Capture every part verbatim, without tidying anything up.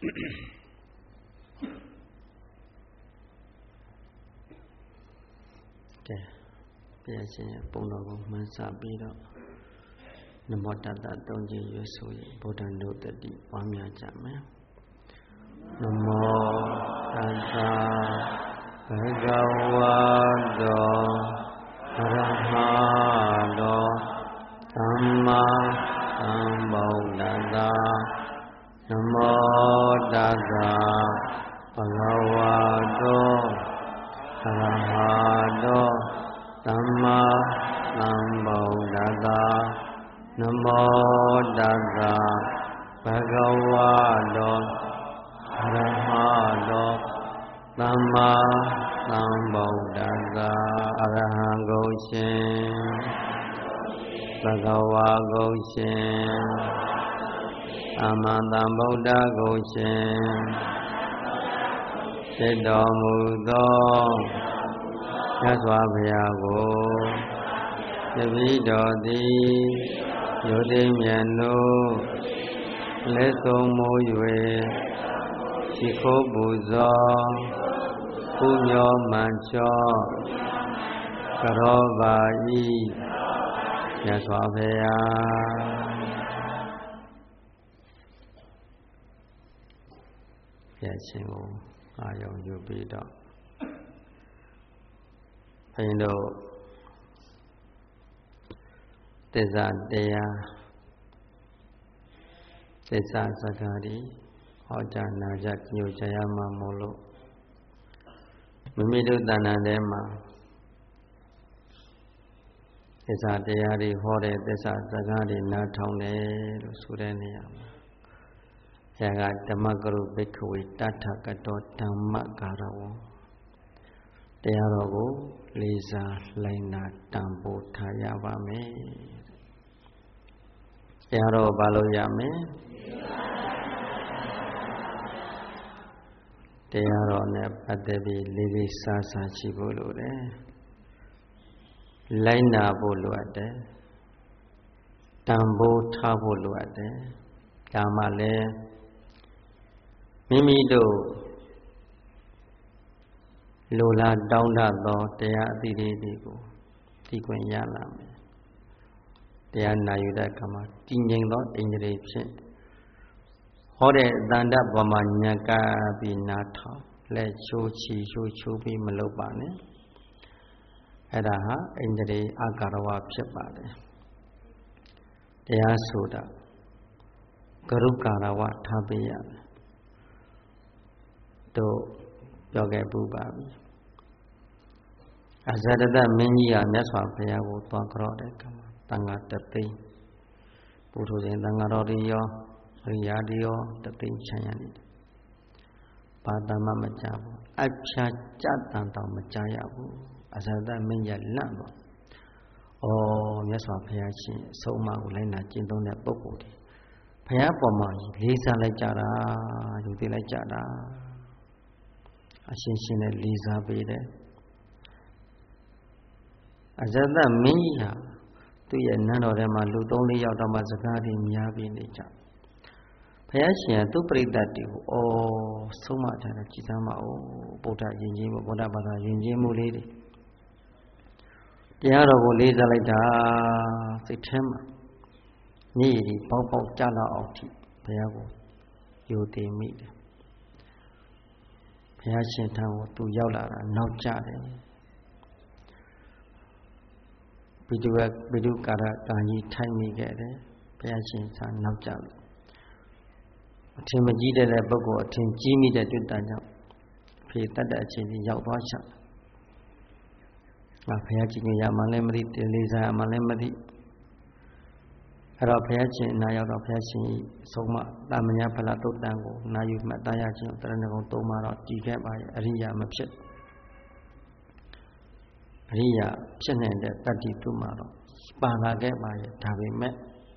ကဲဘုရားရှင်ရဲ့ပုံတော်ကိုမှန်းဆပြီးတော့နမောတတ္တသုံးခြင်းရွတ်ဆိုရင်ဗုဒ္ဓံတို့တတိပွားများကြမယ်နမောတတ္တဘဂဝတောအရဟတောသမ္မာသမ္ဗုဒ္ဓတ္တနမောတတ္တဘဂဝတောအရဟတောသမ္မာသမ္ဗုဒ္ဓတ္တနမောတတ္တဘဂဝတောအရဟတောသမ္မာသမ္ဗုဒ္ဓတ္တအရဟံကိုရှင်ဘဂဝါကိုရှင်သမ္မာသမ္ဗုဒ္ဓကိုရှင်ဖြစ်တော်မူသောမြတ်စွာဘုရားကိုတပည့်တော်သည်ယုတိမြတ်တို့လက်ဆုံးမိုး၍ရှိခိုးပူဇော်ပူညောမှန်ချောကရောပါဤမြတ်စွာဘုရားဘုရားရှင်ကိုအာယုံယူပြီးတော့ဘုရင်တို့သစ္စာတရားသစ္စာစကားဒီဟောကြားနာကြားညွှန်ကြားရမှာမို့လို့မိမိတို့တဏ္ဍာထဲမှာသစ္စာတရားတွေဟောတဲ့သစ္စာစကားတွေနားထောင်တယ်လို့ဆိုတဲ့နေရာမှာဘုရားကဓမ္မကရုဘိက္ခဝေတထကတောဓမ္မကာရဝံတရားတော်ကိုလေးစားလိုက်နာတန်ဖိုးထားရပါမယ်တရားတော်ဘာလို့ရမယ်တရားတော်နဲ့ပတ်သက်ပြီးလေးလေးစားစားရှိဖို့လိုတယ်လိုက်နာဖို့လိုအပ်တယ်တန်ဖိုးထားဖို့လိုအပ်တယ်ဒါမှလည်းမိမိတို့လိုလားတောင်းတသောတရားအသီးတွေကိုသိခွင့်ရလာမယ်တရားနာယူတဲ့အခါမှာတည်ငြိမ်သောအိန္ဒြေဖြင့်ဟောတဲ့အတန်တဘဝညံကပြီးနားထောင်လက်ချိုးချီချိုးချိုးပြီးမလုပ်ပါနဲ့အဲ့ဒါဟာအိန္ဒြေအာကာရဝဖြစ်ပါတယ်တရားဆိုတာကရုကာရဝထားပေးရတယ်တို့ပြောခဲ့ပူပါပြီအဇရတမင်းကြီးကမြတ်စွာဘုရားကိုသွားကြော့တဲ့ကမှာတန်ခါတသိန်းဘုထုရှင်တန်ခါတော်တွေရောအရိယာတွေရောတသိန်းချမ်းရနေတယ်ဘာတမမကြဘူးအဖြာကြတန်တောင်မကြရဘူးအဇရတမင်းကြီးလန့်တော့ဩမြတ်စွာဘုရားရှင်အဆုံးအမကိုလိုက်နာကျင့်သုံးတဲ့ပုဂ္ဂိုလ်တွေဘုရားပေါ်မှာလေးစားလိုက်ကြတာယူသိလိုက်ကြတာအရှင်ရှင်နဲ့လေးစားပေးတယ်အဇရတမင်းကြီးဟာသူ့ရဲ့နန်းတော်ထဲမှာလူသုံးလေးယောက်တော့မှစကားတွေများပြီးနေကြဘုရားရှင်ကသူ့ပြိတ္တတွေကိုအော်ဆုံးမထားတယ်ကြည်စမ်းပါဦးဗုဒ္ဓယဉ်ကျေးမှုဗုဒ္ဓဘာသာယဉ်ကျေးမှုလေးတွေတရားတော်ကိုလေးစားလိုက်တာစိတ်ထဲမှာညည်ဒီပေါက်ပေါက်ကြလာအောင်ထိဘုရားကိုယုံသိမိတယ်ဘုရားရှင်ထံကိုသူရောက်လာတာနောက်ကျတယ်ဘိတုကဘိတုကာရကံကြီးထိုင်မိခဲ့တယ်ဘုရားရှင်သာနောက်ကျလို့အထင်မကြီးတဲ့ပုဂ္ဂိုလ်အထင်ကြီးမိတဲ့တွေ့တာကြောင့်ဖေတတ်တဲ့အချိန်ကြီးရောက်သွားချင်ငါဘုရားကြီးကိုရမှလည်းမသိတလေးစားမှလည်းမသိအဲ့တော့ဘုရားရှင်အနာရောက်တော့ဘုရားရှင်ဆုံးမတာမညာဖလားတုတ်တန်ကိုနာယူမှတ်သားရခြင်းတရဏဂုံသုံးပါတော့တည်ခဲ့ပါရဲ့အရိယာမဖြစ်အရိယာဖြစ်နေတဲ့တတ္တိတုမှာတော့ပါလာခဲ့ပါရဲ့ဒါပေမဲ့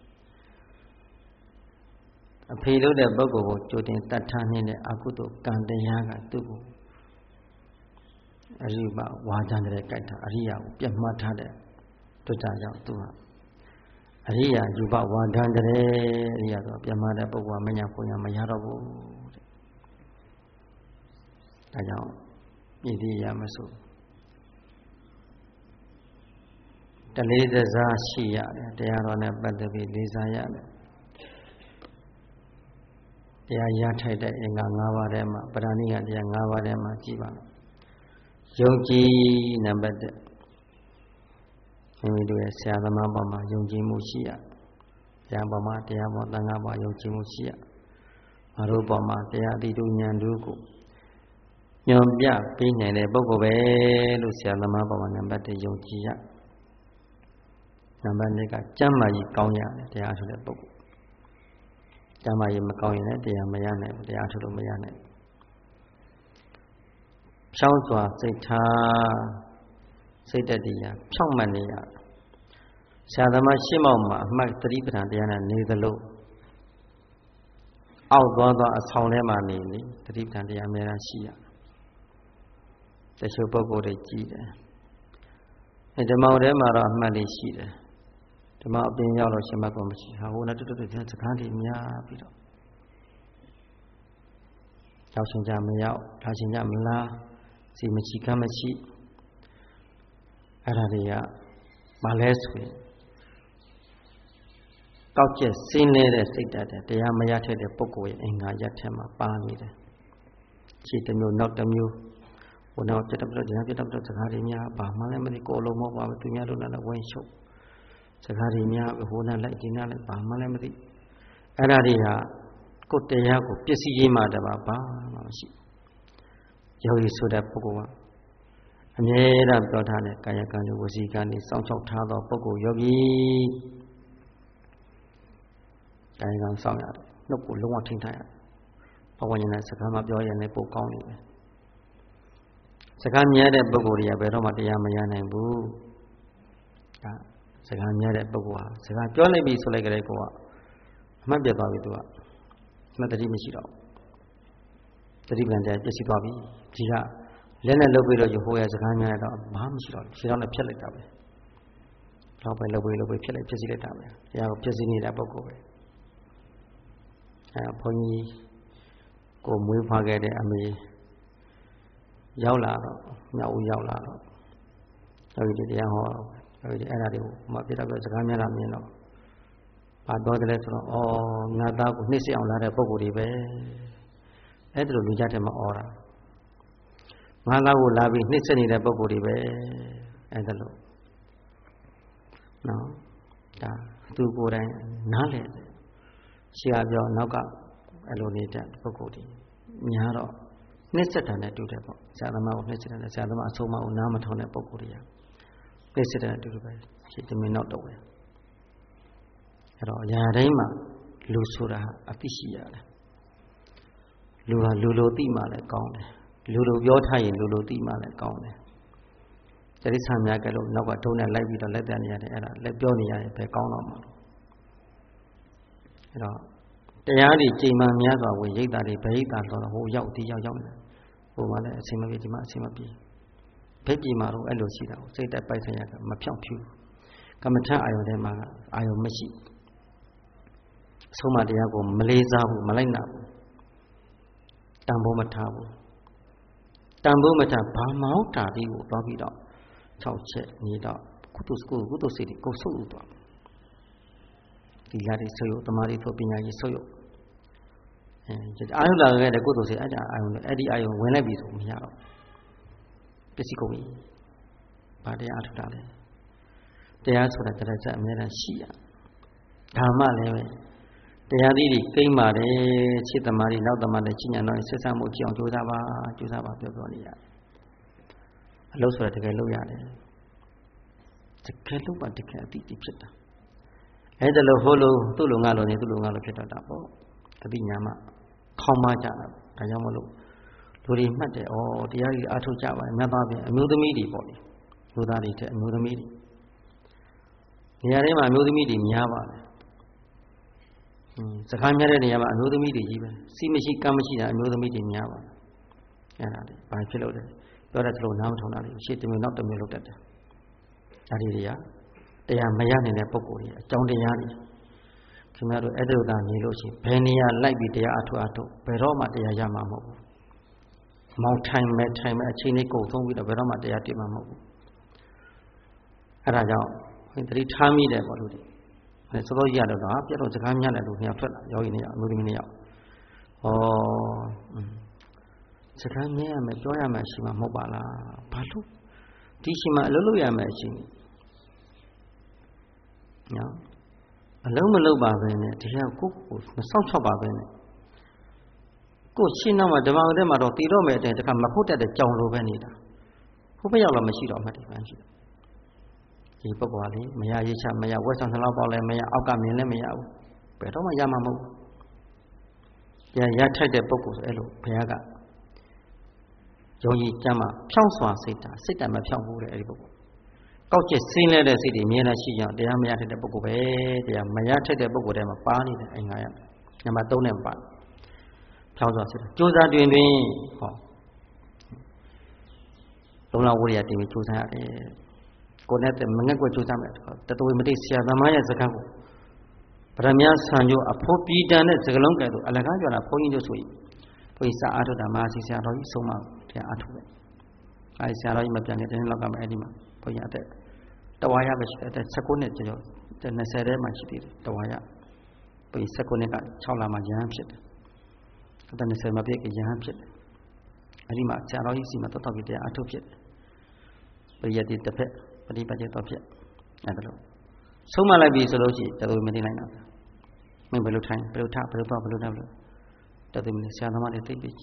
အဖေလို့တဲ့ပုဂ္ဂိုလ်ကိုကြိုတင်တတ်ထားနေတဲ့အကုသိုလ်ကံတရားကသူ့ကိုအရိပဝါဒံတဲ့ကြိုက်တာအရိယာကိုပြတ်မှတ်ထားတဲ့တွေ့တာကြောင့်သူဟာအရိယာယူပဝါဒံတဲ့အရိယာဆိုပြတ်မှတ်တဲ့ပုဂ္ဂိုလ်ကမညာပုံညာမရတော့ဘူးတဲ့ဒါကြောင့်မြည်သည့်ရမစို့တလေးတစားရှိရတယ်တရားတော်နဲ့ပတ်သက်ပြီးလေးစားရတယ်တရားရထိုက်တဲ့အင်္ဂါ၅ပါးထဲမှာပဓာနိကတရား၅ပါးထဲမှာကြည်ပါမယ်ယုံကြည်နံပါတ်တစ်မိမိတို့ရဲ့ဆရာသမားပေါ်မှာယုံကြည်မှုရှိရတရားပေါ်မှာတရားပေါ်သံဃာပေါ်ယုံကြည်မှုရှိရငါတို့ပေါ်မှာတရားတိတုဉာဏ်တို့ကိုညွန်ပြပေးနိုင်တဲ့ပုဂ္ဂိုလ်ပဲလို့ဆရာသမားပေါ်မှာနံပါတ်တစ်ယုံကြည်ရနံပါတ်နှစ်ကကျမ်းမာရေးကောင်းရတယ်တရားဆိုတဲ့ပုဂ္ဂိုလ်ကျမ်းမာရေးမကောင်းရင်လည်းတရားမရနိုင်ဘူးတရားထုတ်လို့မရနိုင်ဘူးဖြောင်းစွာစိတ်ထားစိတ်တတိယဖြောင်းမှတ်နေရဆရာသမားရှင်းမောက်မှာအမှတ်သတိပဋ္ဌာန်တရားနဲ့နေသလိုအောက်သွားသွားအဆောင်ထဲမှာနေနေသတိပဋ္ဌာန်တရားအများကြီးရှိရတချို့ပုဂ္ဂိုလ်တွေကြည်တယ်အဲဓမ္မထဲမှာတော့အမှတ်လေးရှိတယ်ဓမ္မအပြင်ရောက်လို့ရှင်းမှတ်ကုန်မရှိဟာဟိုနဲ့တွတ်တွတ်ပြန်စကားတွေများပြီးတော့ရောက်ရှင်ကြမရောက်လာရှင်ကြမလားစီမရှိကမ်းမရှိအဲ့ဒါတွေကမလဲဆိုရင်ကောက်ကျက်စင်းနေတဲ့စိတ်ဓာတ်တဲ့တရားမရထက်တဲ့ပုဂ္ဂိုလ်ရဲ့အင်္ဂါရက်ထဲမှာပါနေတယ်ခြေတစ်မျိုးနောက်တစ်မျိုးဟိုနောက်ပြတ်တော့ပြတ်ပြတ်တော့စကားတွေများဘာမှလည်းမသိကိုလုံးမဟုတ်ပါဘူးသူများတို့လည်းဝိုင်းချုပ်စကားတွေများဟိုနဲ့လိုက်ဒီနဲ့လိုက်ဘာမှလည်းမသိအဲ့ဒါတွေဟာကိုယ်တရားကိုပစ္စည်းရေးမှတပါဘာမှမရှိယောဂီဆိုတဲ့ပုဂ္ဂိုလ်ကအမြဲတမ်းပြောထားတဲ့ကာယကံဝစီကံတွေစောင့်ရှောက်ထားသောပုဂ္ဂိုလ်ယောဂီကာယကံစောင့်ရတယ်နှုတ်ကိုလုံးဝထိန်းထားရတယ်ဘဝဉာဏ်နဲ့စကားမပြောရင်လည်းပိုကောင်းနေတယ်စကားများတဲ့ပုဂ္ဂိုလ်တွေကဘယ်တော့မှတရားမရနိုင်ဘူးအဲစကားများတဲ့ပုဂ္ဂိုလ်ဟာစကားပြောလိုက်ပြီဆိုလိုက်ကြတဲ့ကိုကအမှတ်ပြတ်သွားပြီသူကမတတိမရှိတော့တတိပံတရားပြည့်စည်သွားပြီဒီကလက်နဲ့လှုပ်ပြီးတော့ဟိုရဲ့စကားများတော့ဘာမှမရှိတော့ခြေထောက်နဲ့ဖြတ်လိုက်တာပဲတော့ပဲလှုပ်ပြီးလှုပ်ပြီးဖြတ်လိုက်ပြည့်စည်လိုက်တာပဲတရားကိုပြည့်စည်နေတဲ့ပုဂ္ဂိုလ်ပဲအဲဘုန်းကြီးကိုမွေးဖွားခဲ့တဲ့အမေရောက်လာတော့မြောက်ဦးရောက်လာတော့အဲဒီတရားဟောအဲဒီအဲ့ဒါတွေကိုမပြတ်တော့စကားများလာမြင်တော့ဘာတော်တယ်လဲဆိုတော့အော်ငါသားကိုနှိမ့်ဆက်အောင်လာတဲ့ပုံကိုယ်တွေပဲအဲ့ဒါလိုလူကြတဲ့မှာအော်တာငါသားကိုလာပြီးနှိမ့်ဆက်နေတဲ့ပုံကိုယ်တွေပဲအဲ့ဒါလိုနော်ဒါသူကိုယ်တိုင်နားလည်တယ်ရှေ့ကပြောနောက်ကအဲ့လိုနေတဲ့ပုံကိုယ်တွေညာတော့နှိမ့်ဆက်တာနဲ့တူတယ်ပေါ့ဆရာသမားကိုနှိမ့်ဆက်တယ်ဆရာသမားအဆုံးအမကိုနားမထောင်တဲ့ပုံကိုယ်တွေကနှိမ့်ဆက်တဲ့တူတူပဲရှေ့တမင်တော့တော့ပဲအဲ့တော့အရာတိုင်းမှာလူဆိုတာအသိရှိရတယ်လူဟာလူလိုသိမှလည်းကောင်းတယ်လူလိုပြောထားရင်လူလိုသိမှလည်းကောင်းတယ်တတိဆံများကလို့နောက်ကထုံးနဲ့လိုက်ပြီးတော့လက်တက်နေရတယ်အဲ့ဒါလက်ပြောနေရတယ်ပဲကောင်းတော့မှာအဲ့တော့တရားတွေချိန်မှများစွာဝင်ရိတ်တာတွေဗရိတ်တာတော့ဟိုရောက်ဒီရောက်ရောက်နေဟိုမှလည်းအချိန်မပြေဒီမှအချိန်မပြေဘက်ပြေမှာတော့အဲ့လိုရှိတာကိုစိတ်တက်ပိုက်ဆိုင်ရကမဖြောင့်ဖြူကမ္မထအာယုန်ထဲမှာအာယုန်မရှိအဆုံးမတရားကိုမလေးစားဘူးမလိုက်နာဘူးတန်ဖိုးမထားဘူးတန်ဖိုးမထားဘာမောင်းတာဒီကိုတော့ပြီးတော့၆ချက်နေတော့ကုသကုကုသစိတ်ကိုဆုပ်လို့တော့ဒီလာတွေဆုပ်ရတမားတွေဖို့ပညာကြီးဆုပ်ရအဲအာယုလာခဲ့တဲ့ကုသစိတ်အဲ့ဒါအာယုအဲ့ဒီအာယုဝင်လိုက်ပြီဆိုမရတော့ပစ္စည်းကုန်ပြီဘာတရားထတာလဲတရားဆိုတာတရားချက်အများနဲ့ရှိရဓမ္မလည်းပဲတရားသီးတွေကိမ့်ပါတယ်ခြေသမားတွေနောက်သမားတွေချိညာတော့ဆက်ဆံမှုကြည့်အောင်ကြိုးစားပါကြိုးစားပါပြောပြောနေရတယ်အလုပ်ဆိုတာတကယ်လုပ်ရတယ်တကယ်လုပ်ပါတကယ်အတိအကျဖြစ်တာအဲ့ဒါလို့ဟိုလိုသူ့လိုငါလိုနေသူ့လိုငါလိုဖြစ်တော့တာပေါ့အတိညာမခေါင်းမကြတာဒါကြောင့်မလို့လူတွေမှတ်တယ်ဩတရားကြီးအားထုတ်ကြပါမြတ်သားပြင်အမျိုးသမီးတွေပေါ့လေလူသားတွေတဲ့အမျိုးသမီးတွေနေရာတိုင်းမှာအမျိုးသမီးတွေများပါတယ်စကားများတဲ့နေရာမှာအမျိုးသမီးတွေကြီးပဲစီမရှိကမ်းမရှိတာအမျိုးသမီးတွေများပါတယ်အဲ့ဒါလေဘာဖြစ်လို့လဲပြောတဲ့သလိုနားမထောင်တာလေရှေ့တစ်မျိုးနောက်တစ်မျိုးလုပ်တတ်တယ်ဒါတွေတွေကတရားမရနိုင်တဲ့ပုံကိုယ်တွေအကြောင်းတရားတွေခင်ဗျားတို့အဲ့ဒါသာနေလို့ရှိရင်ဘယ်နေရာလိုက်ပြီးတရားအထုအထုဘယ်တော့မှတရားရမှာမဟုတ်ဘူးမောင်ထိုင်မဲ့ထိုင်မဲ့အချိန်လေးကုန်ဆုံးပြီးတော့ဘယ်တော့မှတရားတွေ့မှာမဟုတ်ဘူးအဲ့ဒါကြောင့်သတိထားမိတယ်ပေါ့လို့ဒီအဲစောစောကြီးရတော့ဟာပြတ်တော့စကားများတယ်လို့ခင်ဗျာထွက်လာယောဂီနေရအမျိုးသမီးနေရဩစကားမြဲရမယ်ပြောရမယ်ရှိမှာမဟုတ်ပါလားဘာလို့ဒီရှိမှာအလုပ်လုပ်ရမယ်ရှိနော်အလုံးမလုပ်ပါပဲနဲ့ဒီကကိုကိုမဆောက်ချောက်ပါပဲနဲ့ကိုရှင်းတော့မှဓမ္မတဲ့မှာတော့တည်တော့မယ်တဲ့တခါမဖို့တတ်တဲ့ကြောင်လိုပဲနေတာဘုဘရောက်တော့မရှိတော့မှတည်မှန်းရှိတယ်ဒီပုဂ္ဂိုလ်ကလေမရရေးချမရဝက်ဆောင်ဆလောက်ပေါ့လဲမရအောက်ကမြင်လည်းမရဘူးဘယ်တော့မှရမှာမဟုတ်ဘူးရရထိုက်တဲ့ပုဂ္ဂိုလ်ဆိုအဲ့လိုဘုရားကယုံကြည်ကြမ်းမှဖြောင်းစွာစိတ်ဓာတ်စိတ်ဓာတ်မဖြောင်းဘူးတဲ့အဲ့ဒီပုဂ္ဂိုလ်ကောက်ကျစင်းနေတဲ့စိတ်တွေမြင်နေရှိကြတရားမရထိုက်တဲ့ပုဂ္ဂိုလ်ပဲတရားမရထိုက်တဲ့ပုဂ္ဂိုလ်တည်းမှာပါနေတယ်အင်္ဂါရနံပါတ်သုံးနဲ့ပါဖြောင်းစွာစိတ်ဓာတ်ကြိုးစားတွင်တွင်ဟောလုံလောက်ဝိရိယတည်ပြီးကြိုးစားရတယ်ကိုယ်နဲ့မငက်ကွက်ကြိုးစားမယ်တတဝေမတိဆရာသမားရဲ့စကားကိုဗရမယဆံကျိုးအဖို့ပြည်တန်တဲ့စကလုံးကဲ့သို့အလကားပြောတာဘုန်းကြီးတို့ဆိုရင်ဘုရားစာအားထုတ်တာမဟာစီဆရာတော်ကြီးဆုံးမတရားအားထုတ်တယ်အဲဒီဆရာတော်ကြီးမပြန်တဲ့တနေ့လောက်ကမှအဲ့ဒီမှာဘုန်းကြီးအသက်တဝါရပဲရှိတယ်အသက်၁၉နှစ်ကျော်၂၀ထဲမှာရှိသေးတယ်တဝါရဘုန်းကြီး၁၉နှစ်က၆လမှယဟန်ဖြစ်တယ်အသက်၂၀မှာပြည့်ကယဟန်ဖြစ်တယ်အဲ့ဒီမှာဆရာတော်ကြီးစီမှာတော်တော်ပြီးတရားအားထုတ်ဖြစ်တယ်ပရိယတ်တိတစ်ဖက်ပฏิပတ်ကျတော့ဖြစ်အဲ့ဒါလို့ဆုံးမလိုက်ပြီဆိုလို့ရှိရင်တသူမသိနိုင်တော့မင်းဘယ်လိုထိုင်ဘယ်လိုထဘယ်လိုတော့ဘယ်လိုတော့လို့တသူမသိဆရာသမားတွေသိပြီ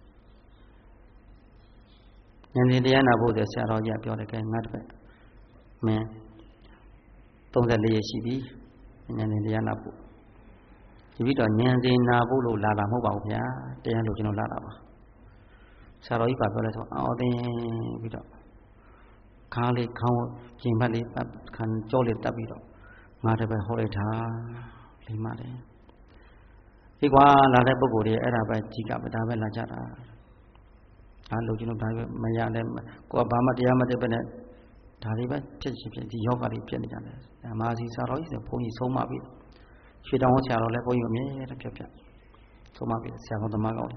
ဉာဏ်ရှင်တရားနာဖို့ဆိုဆရာတော်ကြီးပြောတယ်ကဲငါတစ်ဖက်မင်း၃၄ရက်ရှိပြီဉာဏ်ရှင်တရားနာဖို့ဒီပြီးတော့ဉာဏ်ရှင်နာဖို့လို့လာတာမဟုတ်ပါဘူးဗျာတရားလို့ကျွန်တော်လာတာပါဆရာတော်ကြီးပြောလဲဆိုအော်တင်ပြီးတော့ခါလေးခေါင်းကျင်ဘက်လေးတပ်ခံကြောလေးတပ်ပြီးတော့ငါတပည့်ဟောလိုက်တာလိမ့်ပါတယ်ဒီကွာလာတဲ့ပုဂ္ဂိုလ်တွေအဲ့ဒါပဲကြီးကပဲဒါပဲလာကြတာအားလို့ကျွန်တော်ဒါပဲမရလဲကိုကဘာမှတရားမတတ်ပဲနဲ့ဒါတွေပဲဖြစ်ဖြစ်ဖြစ်ဒီယောဂတွေဖြစ်နေကြတယ်မာစီစာတော်ကြီးဆိုဘုန်းကြီးဆုံးမပြီရွှေတောင်ဆရာတော်လည်းဘုန်းကြီးအမြဲတမ်းပြပြဆုံးမပြီဆရာကောင်းသမားကောင်း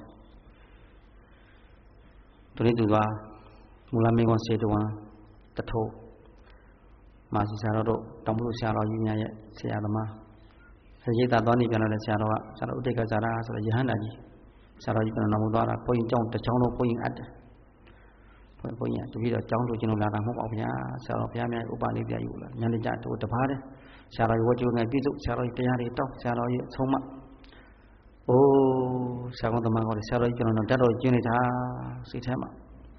သူလေးသူကမူလမေကွန်စေတဝန်တထိုးမာစီဆရာတော်တို့တောင်ပုဆရာတော်ကြီးများရဲ့ဆရာသမားရိတ်တာတော်နေပြန်လာတဲ့ဆရာတော်ကဆရာတော်ဥဒိကဇာရာဆိုတဲ့ယဟန္တာကြီးဆရာတော်ကြီးကနာမသွားတာဘုန်းကြီးကျောင်းတစ်ချောင်းလုံးဘုန်းကြီးအပ်တယ်ဘုန်းကြီးတပည့်တော်ကျောင်းတို့ကျွန်တော်လာတာမဟုတ်ပါဘူးဗျာဆရာတော်ဘုရားများဥပနိပြယူလာညနေကြတို့တပါးတယ်ဆရာတော်ကြီးဝတ်ကြိုးငယ်ပြည့်စုံဆရာတော်ကြီးတရားတွေတောက်ဆရာတော်ကြီးဆုံးမအိုးဆရာကောင်းသမားကောင်းဆရာတော်ကြီးကျွန်တော်တတ်တော်ကျင်းနေတာစိတ်ထဲမှာ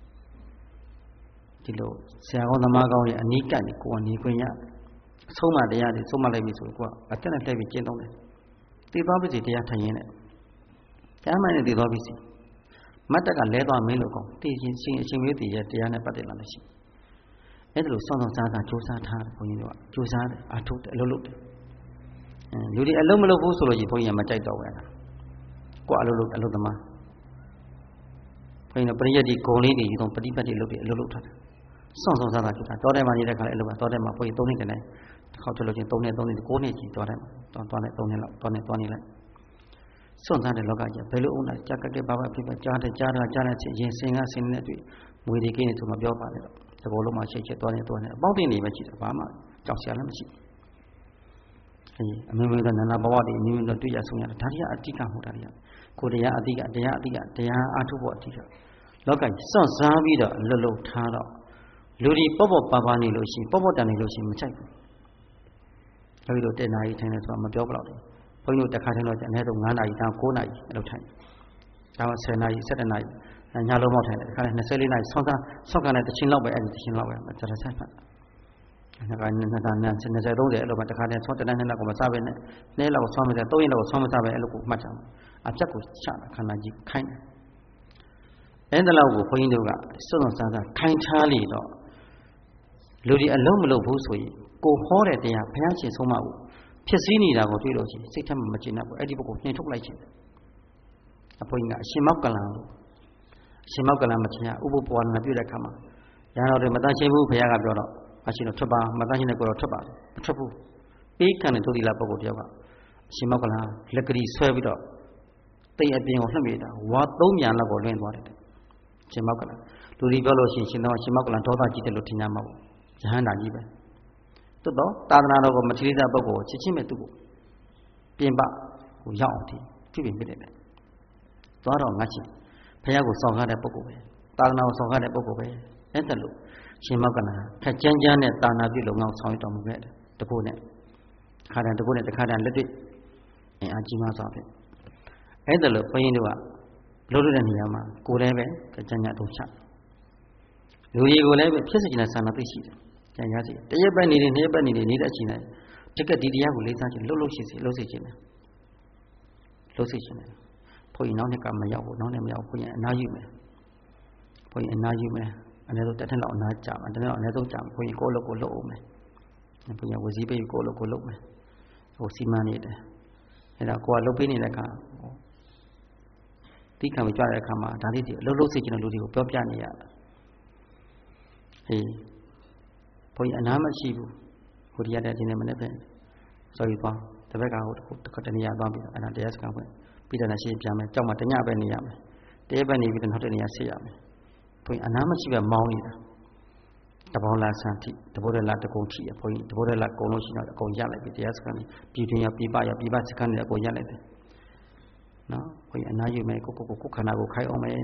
ဒီလိုဆရာကောင်းသမားကောင်းရဲ့အနိကတ်ကိုကိုကနေခွင့်ရအဆုံးမတရားတွေဆုံးမလိုက်ပြီဆိုတော့ကိုကအတက်နဲ့လှည့်ပြီးကျင့်သုံးတယ်တည်သွားပြီစီတရားထိုင်ရင်းနဲ့တရားမှန်နဲ့တည်သွားပြီစီမတ်တက်ကလဲသွားမင်းလို့ကောတည်ချင်းချင်းအချင်းမျိုးတည်ရဲ့တရားနဲ့ပတ်သက်လာလို့ရှိအဲ့ဒါလိုစောင့်ဆောင်စားတာကြိုးစားထားတယ်ဘုန်းကြီးတို့ကကြိုးစားတယ်အထုတ်တယ်အလုပ်လုပ်တယ်အဲလူတွေအလုပ်မလုပ်ဘူးဆိုလို့ရှိရင်ဘုန်းကြီးကမကြိုက်တော့ဘူးအဲ့ဒါကိုအလုပ်လုပ်အလုပ်သမားဘုန်းကြီးတို့ပရိယတ်ဒီဂုံလေးတွေယူတော့ပฏิပတ်တွေလုပ်တယ်အလုပ်လုပ်ထားတယ်စောင့်ဆောင်စားတာကြိုးစားတောထဲမှာနေတဲ့ခါလည်းအလုပ်ကတောထဲမှာဘုန်းကြီး၃နှစ်တည်းနဲ့တစ်ခေါက်ထွက်လို့ချင်း၃နှစ်၃နှစ်၉နှစ်ကြီးတောထဲမှာတောတောနဲ့၃နှစ်လောက်တောနဲ့တောနေလိုက်စွန့်စားတဲ့လောကကြီးဘယ်လိုအောင်လဲကြာကက်ကဘာဘာဖြစ်ပါကြားတဲ့ကြားတာကြားတဲ့ချင်းရင်စင်ကစင်နဲ့တွေ့မွေတွေကင်းနေသူမပြောပါနဲ့တော့သဘောလုံးမှာရှိချက်သွားနေသွားနေအပေါင်းတင်နေပဲရှိတယ်ဘာမှကြောက်စရာလည်းမရှိအေးအမေမေကနန္ဒဘဝတွေအမျိုးမျိုးတွေ့ရဆုံးရတယ်ဒါတွေကအတိကဟုတ်တာတွေကကိုတရားအတိကတရားအတိကတရားအားထုတ်ဖို့အတိကလောကကြီးစွန့်စားပြီးတော့လွတ်လွတ်ထားတော့လူတွေပေါ့ပေါ့ပါပါနေလို့ရှိရင်ပေါ့ပေါ့တန်နေလို့ရှိရင်မကြိုက်ဘူးအဲဒီလိုတဲ့နာရီထိုင်နေဆိုတော့မပြောဘလောက်တယ်ဘုန်းကြီးတို့တစ်ခါထိုင်တော့အနည်းဆုံး၅နာရီတောင်၉နာရီအဲ့လိုထိုင်ဒါမှ၁၀နာရီ၁၁နာရီညလုံးမောက်ထိုင်တယ်တစ်ခါလဲ၂၄နာရီဆောင်းစားဆောက်ကန်တဲ့တချင်းလောက်ပဲအဲ့ဒီတချင်းလောက်ပဲတရဆိုင်ဖတ်နှစ်ကနှစ်ကနှစ်၂၀ ၃၀အဲ့လိုပဲတစ်ခါတည်းဆောင်းတန်းနှစ်လောက်ကိုမစားပဲနဲ့နေ့လောက်ဆောင်းမစား၃ရက်လောက်ဆောင်းမစားပဲအဲ့လိုကိုမှတ်ကြအောင်အချက်ကိုချတာခန္ဓာကြီးခိုင်းတယ်အဲ့ဒါလောက်ကိုဘုန်းကြီးတို့ကစွန့်စွန့်စားစားခိုင်းထားလေတော့လူတွေအလုံးမလုံးဘူးဆိုရင်ကိုဟောတဲ့တရားဘုရားရှင်ဆုံးမဘူးဖြစ်စည်းနေတာကိုတွေ့လို့ရှိရင်စိတ်ထဲမှာမကျေနပ်ဘူးအဲ့ဒီဘုကိုနှင်ထုတ်လိုက်ခြင်းအဘုန်းကြီးကအရှင်မောက်ကလန်လို့အရှင်မောက်ကလန်မချင်းဥပုပ္ပဝါဒနာပြုတဲ့အခါမှာရဟန်းတော်တွေမတန်ရှင်းဘူးဘုရားကပြောတော့အရှင်တို့ထွက်ပါမတန်ရှင်းတဲ့ကိုတော့ထွက်ပါမထွက်ဘူးပေးခံတဲ့သုတိလပုဂ္ဂိုလ်တယောက်ကအရှင်မောက်ကလန်လက်ကလေးဆွဲပြီးတော့တိတ်အပြင်ကိုလှည့်မိတာဝါသုံးမြန်လောက်ကိုလွင့်သွားတယ်ရှင်မောက္ကလလူဒီပြောလို့ရှိရင်ရှင်တော်ရှင်မောက္ကလဒေါသကြီးတယ်လို့ထင်ကြမှာပေါ့ယဟန္တာကြီးပဲသို့တော့သာသနာတော်ကိုမထေရပုဂ္ဂိုလ်ချစ်ချင်းမဲ့သူ့ကိုပြင်ပဟိုရောက်အောင်ဒီဖြစ်ပြင်ပြတယ်သွားတော့ငါချင်းဘုရားကိုဆောင်ကားတဲ့ပုဂ္ဂိုလ်ပဲသာသနာကိုဆောင်ကားတဲ့ပုဂ္ဂိုလ်ပဲအဲ့ဒါလို့ရှင်မောက္ကလခက်ကြမ်းကြမ်းနဲ့သာနာပြုလုံအောင်ဆောင်ရတော်မူခဲ့တယ်တဖို့နဲ့ခါတန်တဖို့နဲ့တခါတန်လက်တွေ့အင်အားကြီးမားစွာဖြင့်အဲ့ဒါလို့ဘုန်းကြီးတို့ကလို့တဲ့နေရာမှာကိုယ်လည်းပဲကြံ့ကြံ့တုံးချလူကြီးကိုလည်းပဲဖြစ်စေချင်တဲ့ဆန္ဒသိရှိတယ်ကြံ့ရစီတရက်ပဲနေနေနှစ်ရက်ပဲနေနေနေတဲ့ချိန်တိုင်းတကက်ဒီတရားကိုလေးစားခြင်းလှုပ်လှုပ်ရှိစီလှုပ်စေခြင်းတယ်လှုပ်စေခြင်းတယ်ဘုန်းကြီးနောက်နှစ်ကမရောက်ဘူးနောက်နှစ်မရောက်ဘုန်းကြီးအနားယူမယ်ဘုန်းကြီးအနားယူမယ်အနည်းဆုံးတစ်ထက်လောက်အနားကြာမယ်တနေ့တော့အနည်းဆုံးကြာမယ်ဘုန်းကြီးကိုယ့်လုပ်ကိုလုပ်အောင်မယ်ဘုန်းကြီးဝစီပေးကိုယ့်လုပ်ကိုလုပ်မယ်ဟိုစီမံနေတယ်အဲ့ဒါကိုယ်ကလုပ်ပေးနေတဲ့အခါတိခံမကြတဲ့အခါမှာဒါလေးတွေအလုပ်လုပ်စေချင်တဲ့လူတွေကိုပြောပြနေရတယ်ဟေးဘုန်းကြီးအနားမရှိဘူးဟိုတရားတဲ့ဒီနေ့မနေ့ပဲဆိုပြီးသွားတပည့်ကဟိုတစ်ခါတနေရာသွားပြီးအဲ့ဒါတရားစခန်းဖွင့်ပြီးတော့လည်းရှေ့ပြန်မယ်ကြောက်မှတညပဲနေရမယ်တရက်ပဲနေပြီးတော့နောက်တဲ့နေရာဆက်ရမယ်ဘုန်းကြီးအနားမရှိပဲမောင်းနေတာတဘောလာဆန်တိတဘောလာတကုံထိဘုန်းကြီးတဘောလာကုံလို့ရှိတော့အကုန်ရလိုက်ပြီတရားစခန်းကြီးပြည်တွင်ရပြည်ပရပြည်ပစခန်းတွေအကုန်ရလိုက်တယ်နော်ဘုန်းကြီးအနားယူမယ်ကိုကိုကိုကိုခန္ဓာကိုခိုင်းအောင်မယ်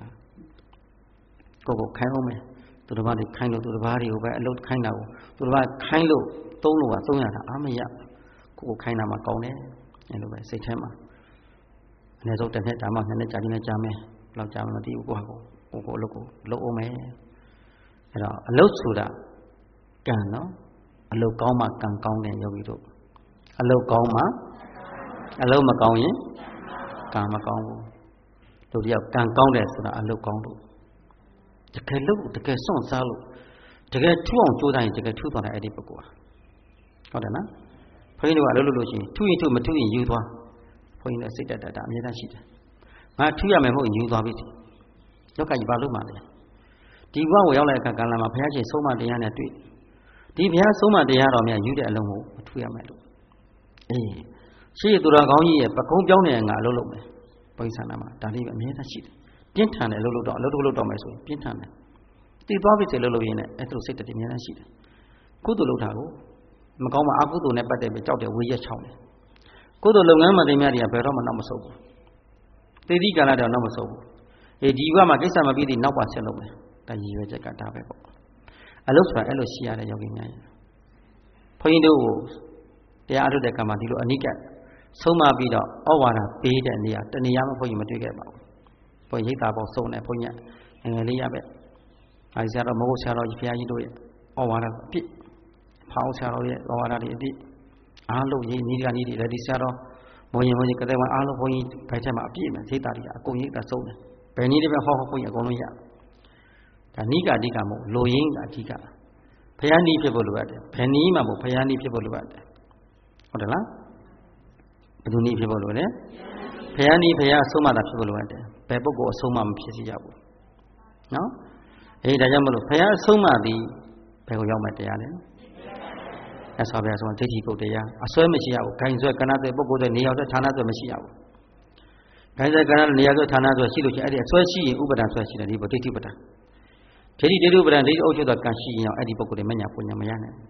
ကိုကိုခိုင်းအောင်မယ်သူတစ်ပါးတွေခိုင်းလို့သူတစ်ပါးတွေကိုပဲအလုပ်ခိုင်းတာကိုသူတစ်ပါးခိုင်းလို့သုံးလို့ကသုံးရတာအားမရကိုကိုခိုင်းတာမှကောင်းတယ်အဲလိုပဲစိတ်ထဲမှာအနည်းဆုံးတစ်နှစ်ဒါမှနှစ်နှစ်ကြာချင်းနဲ့ကြာမယ်ဘယ်လောက်ကြာမှမသိဘူးကိုဟာကိုကိုကိုအလုပ်ကိုလုပ်အောင်မယ်အဲ့တော့အလုပ်ဆိုတာကံနော်အလုပ်ကောင်းမှကံကောင်းတယ်ယောဂီတို့အလုပ်ကောင်းမှအလုပ်မကောင်းရင်ကံမကောင်းဘူးလူတယောက်ကံကောင်းတယ်ဆိုတာအလုပ်ကောင်းလို့တကယ်လို့တကယ်စွန့်စားလို့တကယ်ထူအောင်ကြိုးစားရင်တကယ်ထူသွားတယ်အဲ့ဒီပုဂ္ဂိုလ်ဟာဟုတ်တယ်နော်ဘုန်းကြီးတို့ကလှုပ်လို့လို့ရှိရင်ထူရင်ထူမထူရင်ယူသွားဘုန်းကြီးတို့စိတ်တက်တက်တာအမြဲတမ်းရှိတယ်ငါထူရမယ်မဟုတ်ယူသွားပြီလောကကြီးဘာလို့မှလဲဒီဘဝကိုရောက်လာတဲ့အခါကံလာမှာဘုရားရှင်ဆုံးမတရားနဲ့တွေ့ဒီဘုရားဆုံးမတရားတော်များယူတဲ့အလုံးကိုမထူရမယ်လို့အေးရှိသူတော်ကောင်းကြီးရဲ့ပကုံးပြောင်းနေတဲ့ငါအလုပ်လုပ်မယ်ဘုန်းကြီးဆန္ဒမှာဒါလေးပဲအမြဲတမ်းရှိတယ်ပြင်းထန်တယ်အလုပ်လုပ်တော့အလုပ်လုပ်တော့မယ်ဆိုရင်ပြင်းထန်တယ်တည်သွားပြီစေလို့လုပ်ရင်းနဲ့အဲ့လိုစိတ်တည်းအမြဲတမ်းရှိတယ်ကုသိုလ်လုပ်တာကိုမကောင်းမှအကုသိုလ်နဲ့ပတ်သက်ပြီးကြောက်တယ်ဝေရက်ချောင်းတယ်ကုသိုလ်လုပ်ငန်းမှတင်များတွေကဘယ်တော့မှနောက်မဆုတ်ဘူးသေတိကာလတော့နောက်မဆုတ်ဘူးအေးဒီဘဝမှာကိစ္စမပြီးသေးနောက်ပါဆက်လုပ်မယ်ဒါရည်ရွယ်ချက်ကဒါပဲပေါ့အလုပ်ဆိုတာအဲ့လိုရှိရတဲ့ယောဂီများရဲ့ဘုန်းကြီးတို့ကိုတရားအထုတ်တဲ့ကံမှာဒီလိုအနိကဆုံးမပြီးတော့ဩဝါဒပေးတဲ့နေရာတနေရာမှဘုန်းကြီးမတွေ့ခဲ့ပါဘူးဘုန်းကြီးရိတ်တာပေါ့စုံတယ်ဘုန်းကြီးငယ်ငယ်လေးရပဲအဲဒီဆရာတော်မဟုတ်ဆရာတော်ကြီးဘုရားကြီးတို့ရဲ့ဩဝါဒအပြည့်ဖောင်းဆရာတော်ရဲ့ဩဝါဒတွေအပြည့်အားလုံးရင်းဤကနေဒီလည်းဒီဆရာတော်မွန်ရင်မွန်ရင်ကတဲ့ဝန်အားလုံးဘုန်းကြီးဘိုက်ထဲမှာအပြည့်မှာရိတ်တာတွေအကုန်ရိတ်တာစုံတယ်ဘယ်နည်းတည်းပဲဟောဟောဘုန်းကြီးအကုန်လုံးရဒါနိကအဓိကမဟုတ်လိုရင်းကအဓိကဘုရားနည်းဖြစ်ဖို့လိုအပ်တယ်ဘယ်နည်းမှမဟုတ်ဘုရားနည်းဖြစ်ဖို့လိုအပ်တယ်ဟုတ်တယ်လားဘယ်သူနည်းဖြစ်ဖို့လိုလဲဘုရားနည်းဘုရားအဆုံးမသာဖြစ်ဖို့လိုအပ်တယ်ဘယ်ပုဂ္ဂိုလ်အဆုံးမမဖြစ်စီရဘူးနော်အေးဒါကြောင့်မလို့ဘုရားအဆုံးမသည်ဘယ်ကိုရောက်မှတရားလဲအဆောဘုရားဆုံးဒိဋ္ဌိပုတ်တရားအစွဲမရှိရဘူးခိုင်ဆွဲကဏ္ဍဆွဲပုဂ္ဂိုလ်ဆွဲနေရာဆွဲဌာနဆွဲမရှိရဘူးခိုင်ဆွဲကဏ္ဍနေရာဆွဲဌာနဆွဲရှိလို့ရှိရင်အဲ့ဒီအစွဲရှိရင်ဥပဒံဆွဲရှိတယ်ဒီပုဒိဋ္ဌိပဒံဒိဋ္ဌိဒိဋ္ဌိပဒံဒိဋ္ဌိအုပ်ချုပ်သောကံရှိရင်ရောအဲ့ဒီပုဂ္ဂိုလ်တွေမညာပုညာမရနိုင်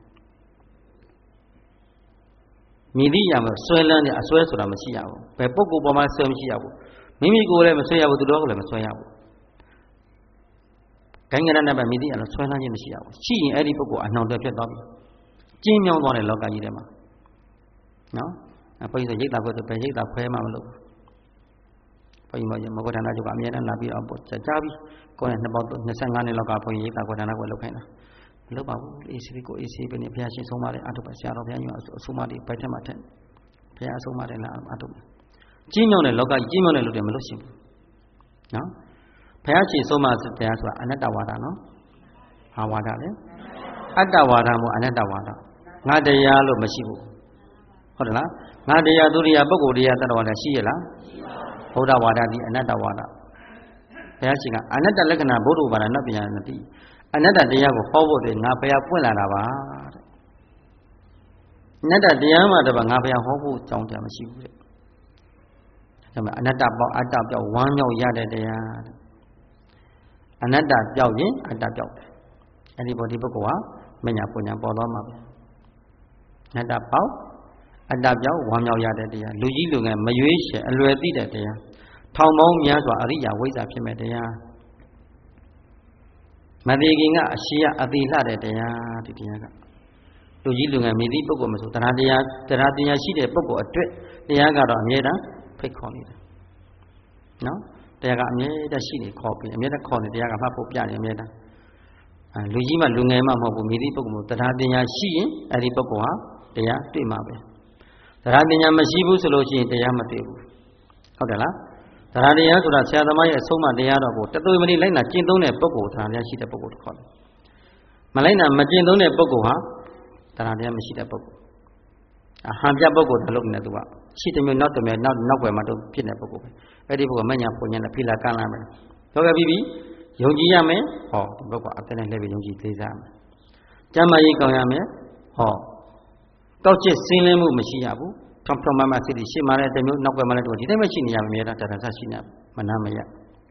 မြည်သည့်အရာမှာဆွဲလန်းတဲ့အစွဲဆိုတာမရှိရဘူးဘယ်ပုဂ္ဂိုလ်ပေါ်မှာဆွဲမရှိရဘူးမိမိကိုယ်လည်းမဆွဲရဘူးသူတော်ကိုလည်းမဆွဲရဘူးဂိုင်းကရနဲ့ပဲမြည်သည့်အရာဆွဲလန်းခြင်းမရှိရဘူးရှိရင်အဲ့ဒီပုဂ္ဂိုလ်အနှောင်တက်ဖြစ်သွားပြီကျင်းမြောင်းသွားတဲ့လောကကြီးထဲမှာနော်အပိဆိုရိတ်တာခွဲဆိုပဲရိတ်တာခွဲမှမလုပ်ဘူးဘုန်းကြီးမဂ္ဂဋ္ဌာနချုပ်ကအမြဲတမ်းလာပြီးတော့ကြားပြီးကိုယ်နဲ့နှစ်ပေါက်နှစ်ဆယ့်ငါးနှစ်လောက်ကဘုန်းကြီးရိတ်တာခွဲဌာနခွဲလုပ်ခိုင်းတာမလုပ်ပါဘူးအေးစီကိုအေးစီပဲနေဘုရားရှင်ဆုံးမတဲ့အထုပ်ပဲဆရာတော်ဘုရားကြီးအဆုံးမတွေဘိုက်ထက်မှထက်ဘုရားအဆုံးမတယ်လားအထုပ်ကျင်းမြောင်းတဲ့လောကကြီးကျင်းမြောင်းတဲ့လူတွေမလုပ်ရှင်ဘူးနော်ဘုရားရှင်ဆုံးမတရားဆိုတာအနတ္တဝါဒနော်ဟာဝါဒလေအတ္တဝါဒမို့အနတ္တဝါဒငါတရားလို့မရှိဘူးဟုတ်တယ်လားငါတရားသူတရားပုဂ္ဂိုလ်တရားတတ္တဝါဒရှိရလားဘုရားဝါဒဒီအနတ္တဝါဒဘုရားရှင်ကအနတ္တလက္ခဏာဘုဒ္ဓဘာသာနတ်ပညာနတိအနတ္တတရားကိုဟောဖို့တည်းငါဘုရားပွင့်လာတာပါတဲ့အနတ္တတရားမှတပါငါဘုရားဟောဖို့ကြောင်းကြမရှိဘူးတဲ့ဒါမှအနတ္တပေါအတ္တပြောက်ဝမ်းမြောက်ရတဲ့တရားအနတ္တပြောက်ရင်အတ္တပြောက်တယ်အဲ့ဒီဘောဒီပုဂ္ဂိုလ်ဟာမညာပညာပေါ်သွားမှာပဲအနတ္တပေါက်အတ္တပြောက်ဝမ်းမြောက်ရတဲ့တရားလူကြီးလူငယ်မရွေးချယ်အလွယ်သိတဲ့တရားထောင်ပေါင်းများစွာအရိယာဝိဇ္ဇာဖြစ်မဲ့တရားမတိခင်ကအရှိယအတိလှတဲ့တရားဒီတရားကလူကြီးလူငယ်မြည်သည့်ပုဂ္ဂိုလ်မဆိုတရားတရားတရားတရားရှိတဲ့ပုဂ္ဂိုလ်အတွက်တရားကတော့အမြဲတမ်းဖိတ်ခေါ်နေတယ်နော်တရားကအမြဲတမ်းရှိနေခေါ်ပြီးအမြဲတမ်းခေါ်နေတရားကမှတ်ဖို့ပြနေအမြဲတမ်းအဲလူကြီးမှလူငယ်မှမဟုတ်ဘူးမြည်သည့်ပုဂ္ဂိုလ်မျိုးတရားတရားရှိရင်အဲ့ဒီပုဂ္ဂိုလ်ဟာတရားတွေ့မှာပဲတရားတရားမရှိဘူးဆိုလို့ရှိရင်တရားမတွေ့ဘူးဟုတ်တယ်လားတရားတရားဆိုတာဆရာသမားရဲ့အဆုံးအမတရားတော်ကိုတသွေးမနေလိုက်နာကျင့်သုံးတဲ့ပုဂ္ဂိုလ်တရားရှိတဲ့ပုဂ္ဂိုလ်တစ်ခေါ်တယ်မလိုက်နာမကျင့်သုံးတဲ့ပုဂ္ဂိုလ်ဟာတရားတရားမရှိတဲ့ပုဂ္ဂိုလ်အဟံပြပုဂ္ဂိုလ်တလို့နေသူကရှိတယ်မျိုးနောက်တယ်မျိုးနောက်နောက်ွယ်မှာတော့ဖြစ်တဲ့ပုဂ္ဂိုလ်ပဲအဲ့ဒီပုဂ္ဂိုလ်မညာပုံညာနဲ့ဖိလာကမ်းလာမယ်တော့ကြပြီပြီယုံကြည်ရမယ်ဟောဒီပုဂ္ဂိုလ်အတနဲ့လှည့်ပြီးယုံကြည်သေးစားမယ်ကျမ်းမာရေးကောင်းရမယ်ဟောတောက်ချစ်စင်းလင်းမှုမရှိရဘူးထုံထုံမမစိတ်ရှိမှလည်းတမျိုးနောက်ွယ်မှာလည်းတော့ဒီတိုင်းမရှိနေရမယ်တရားတရားဆက်ရှိနေမနာမရ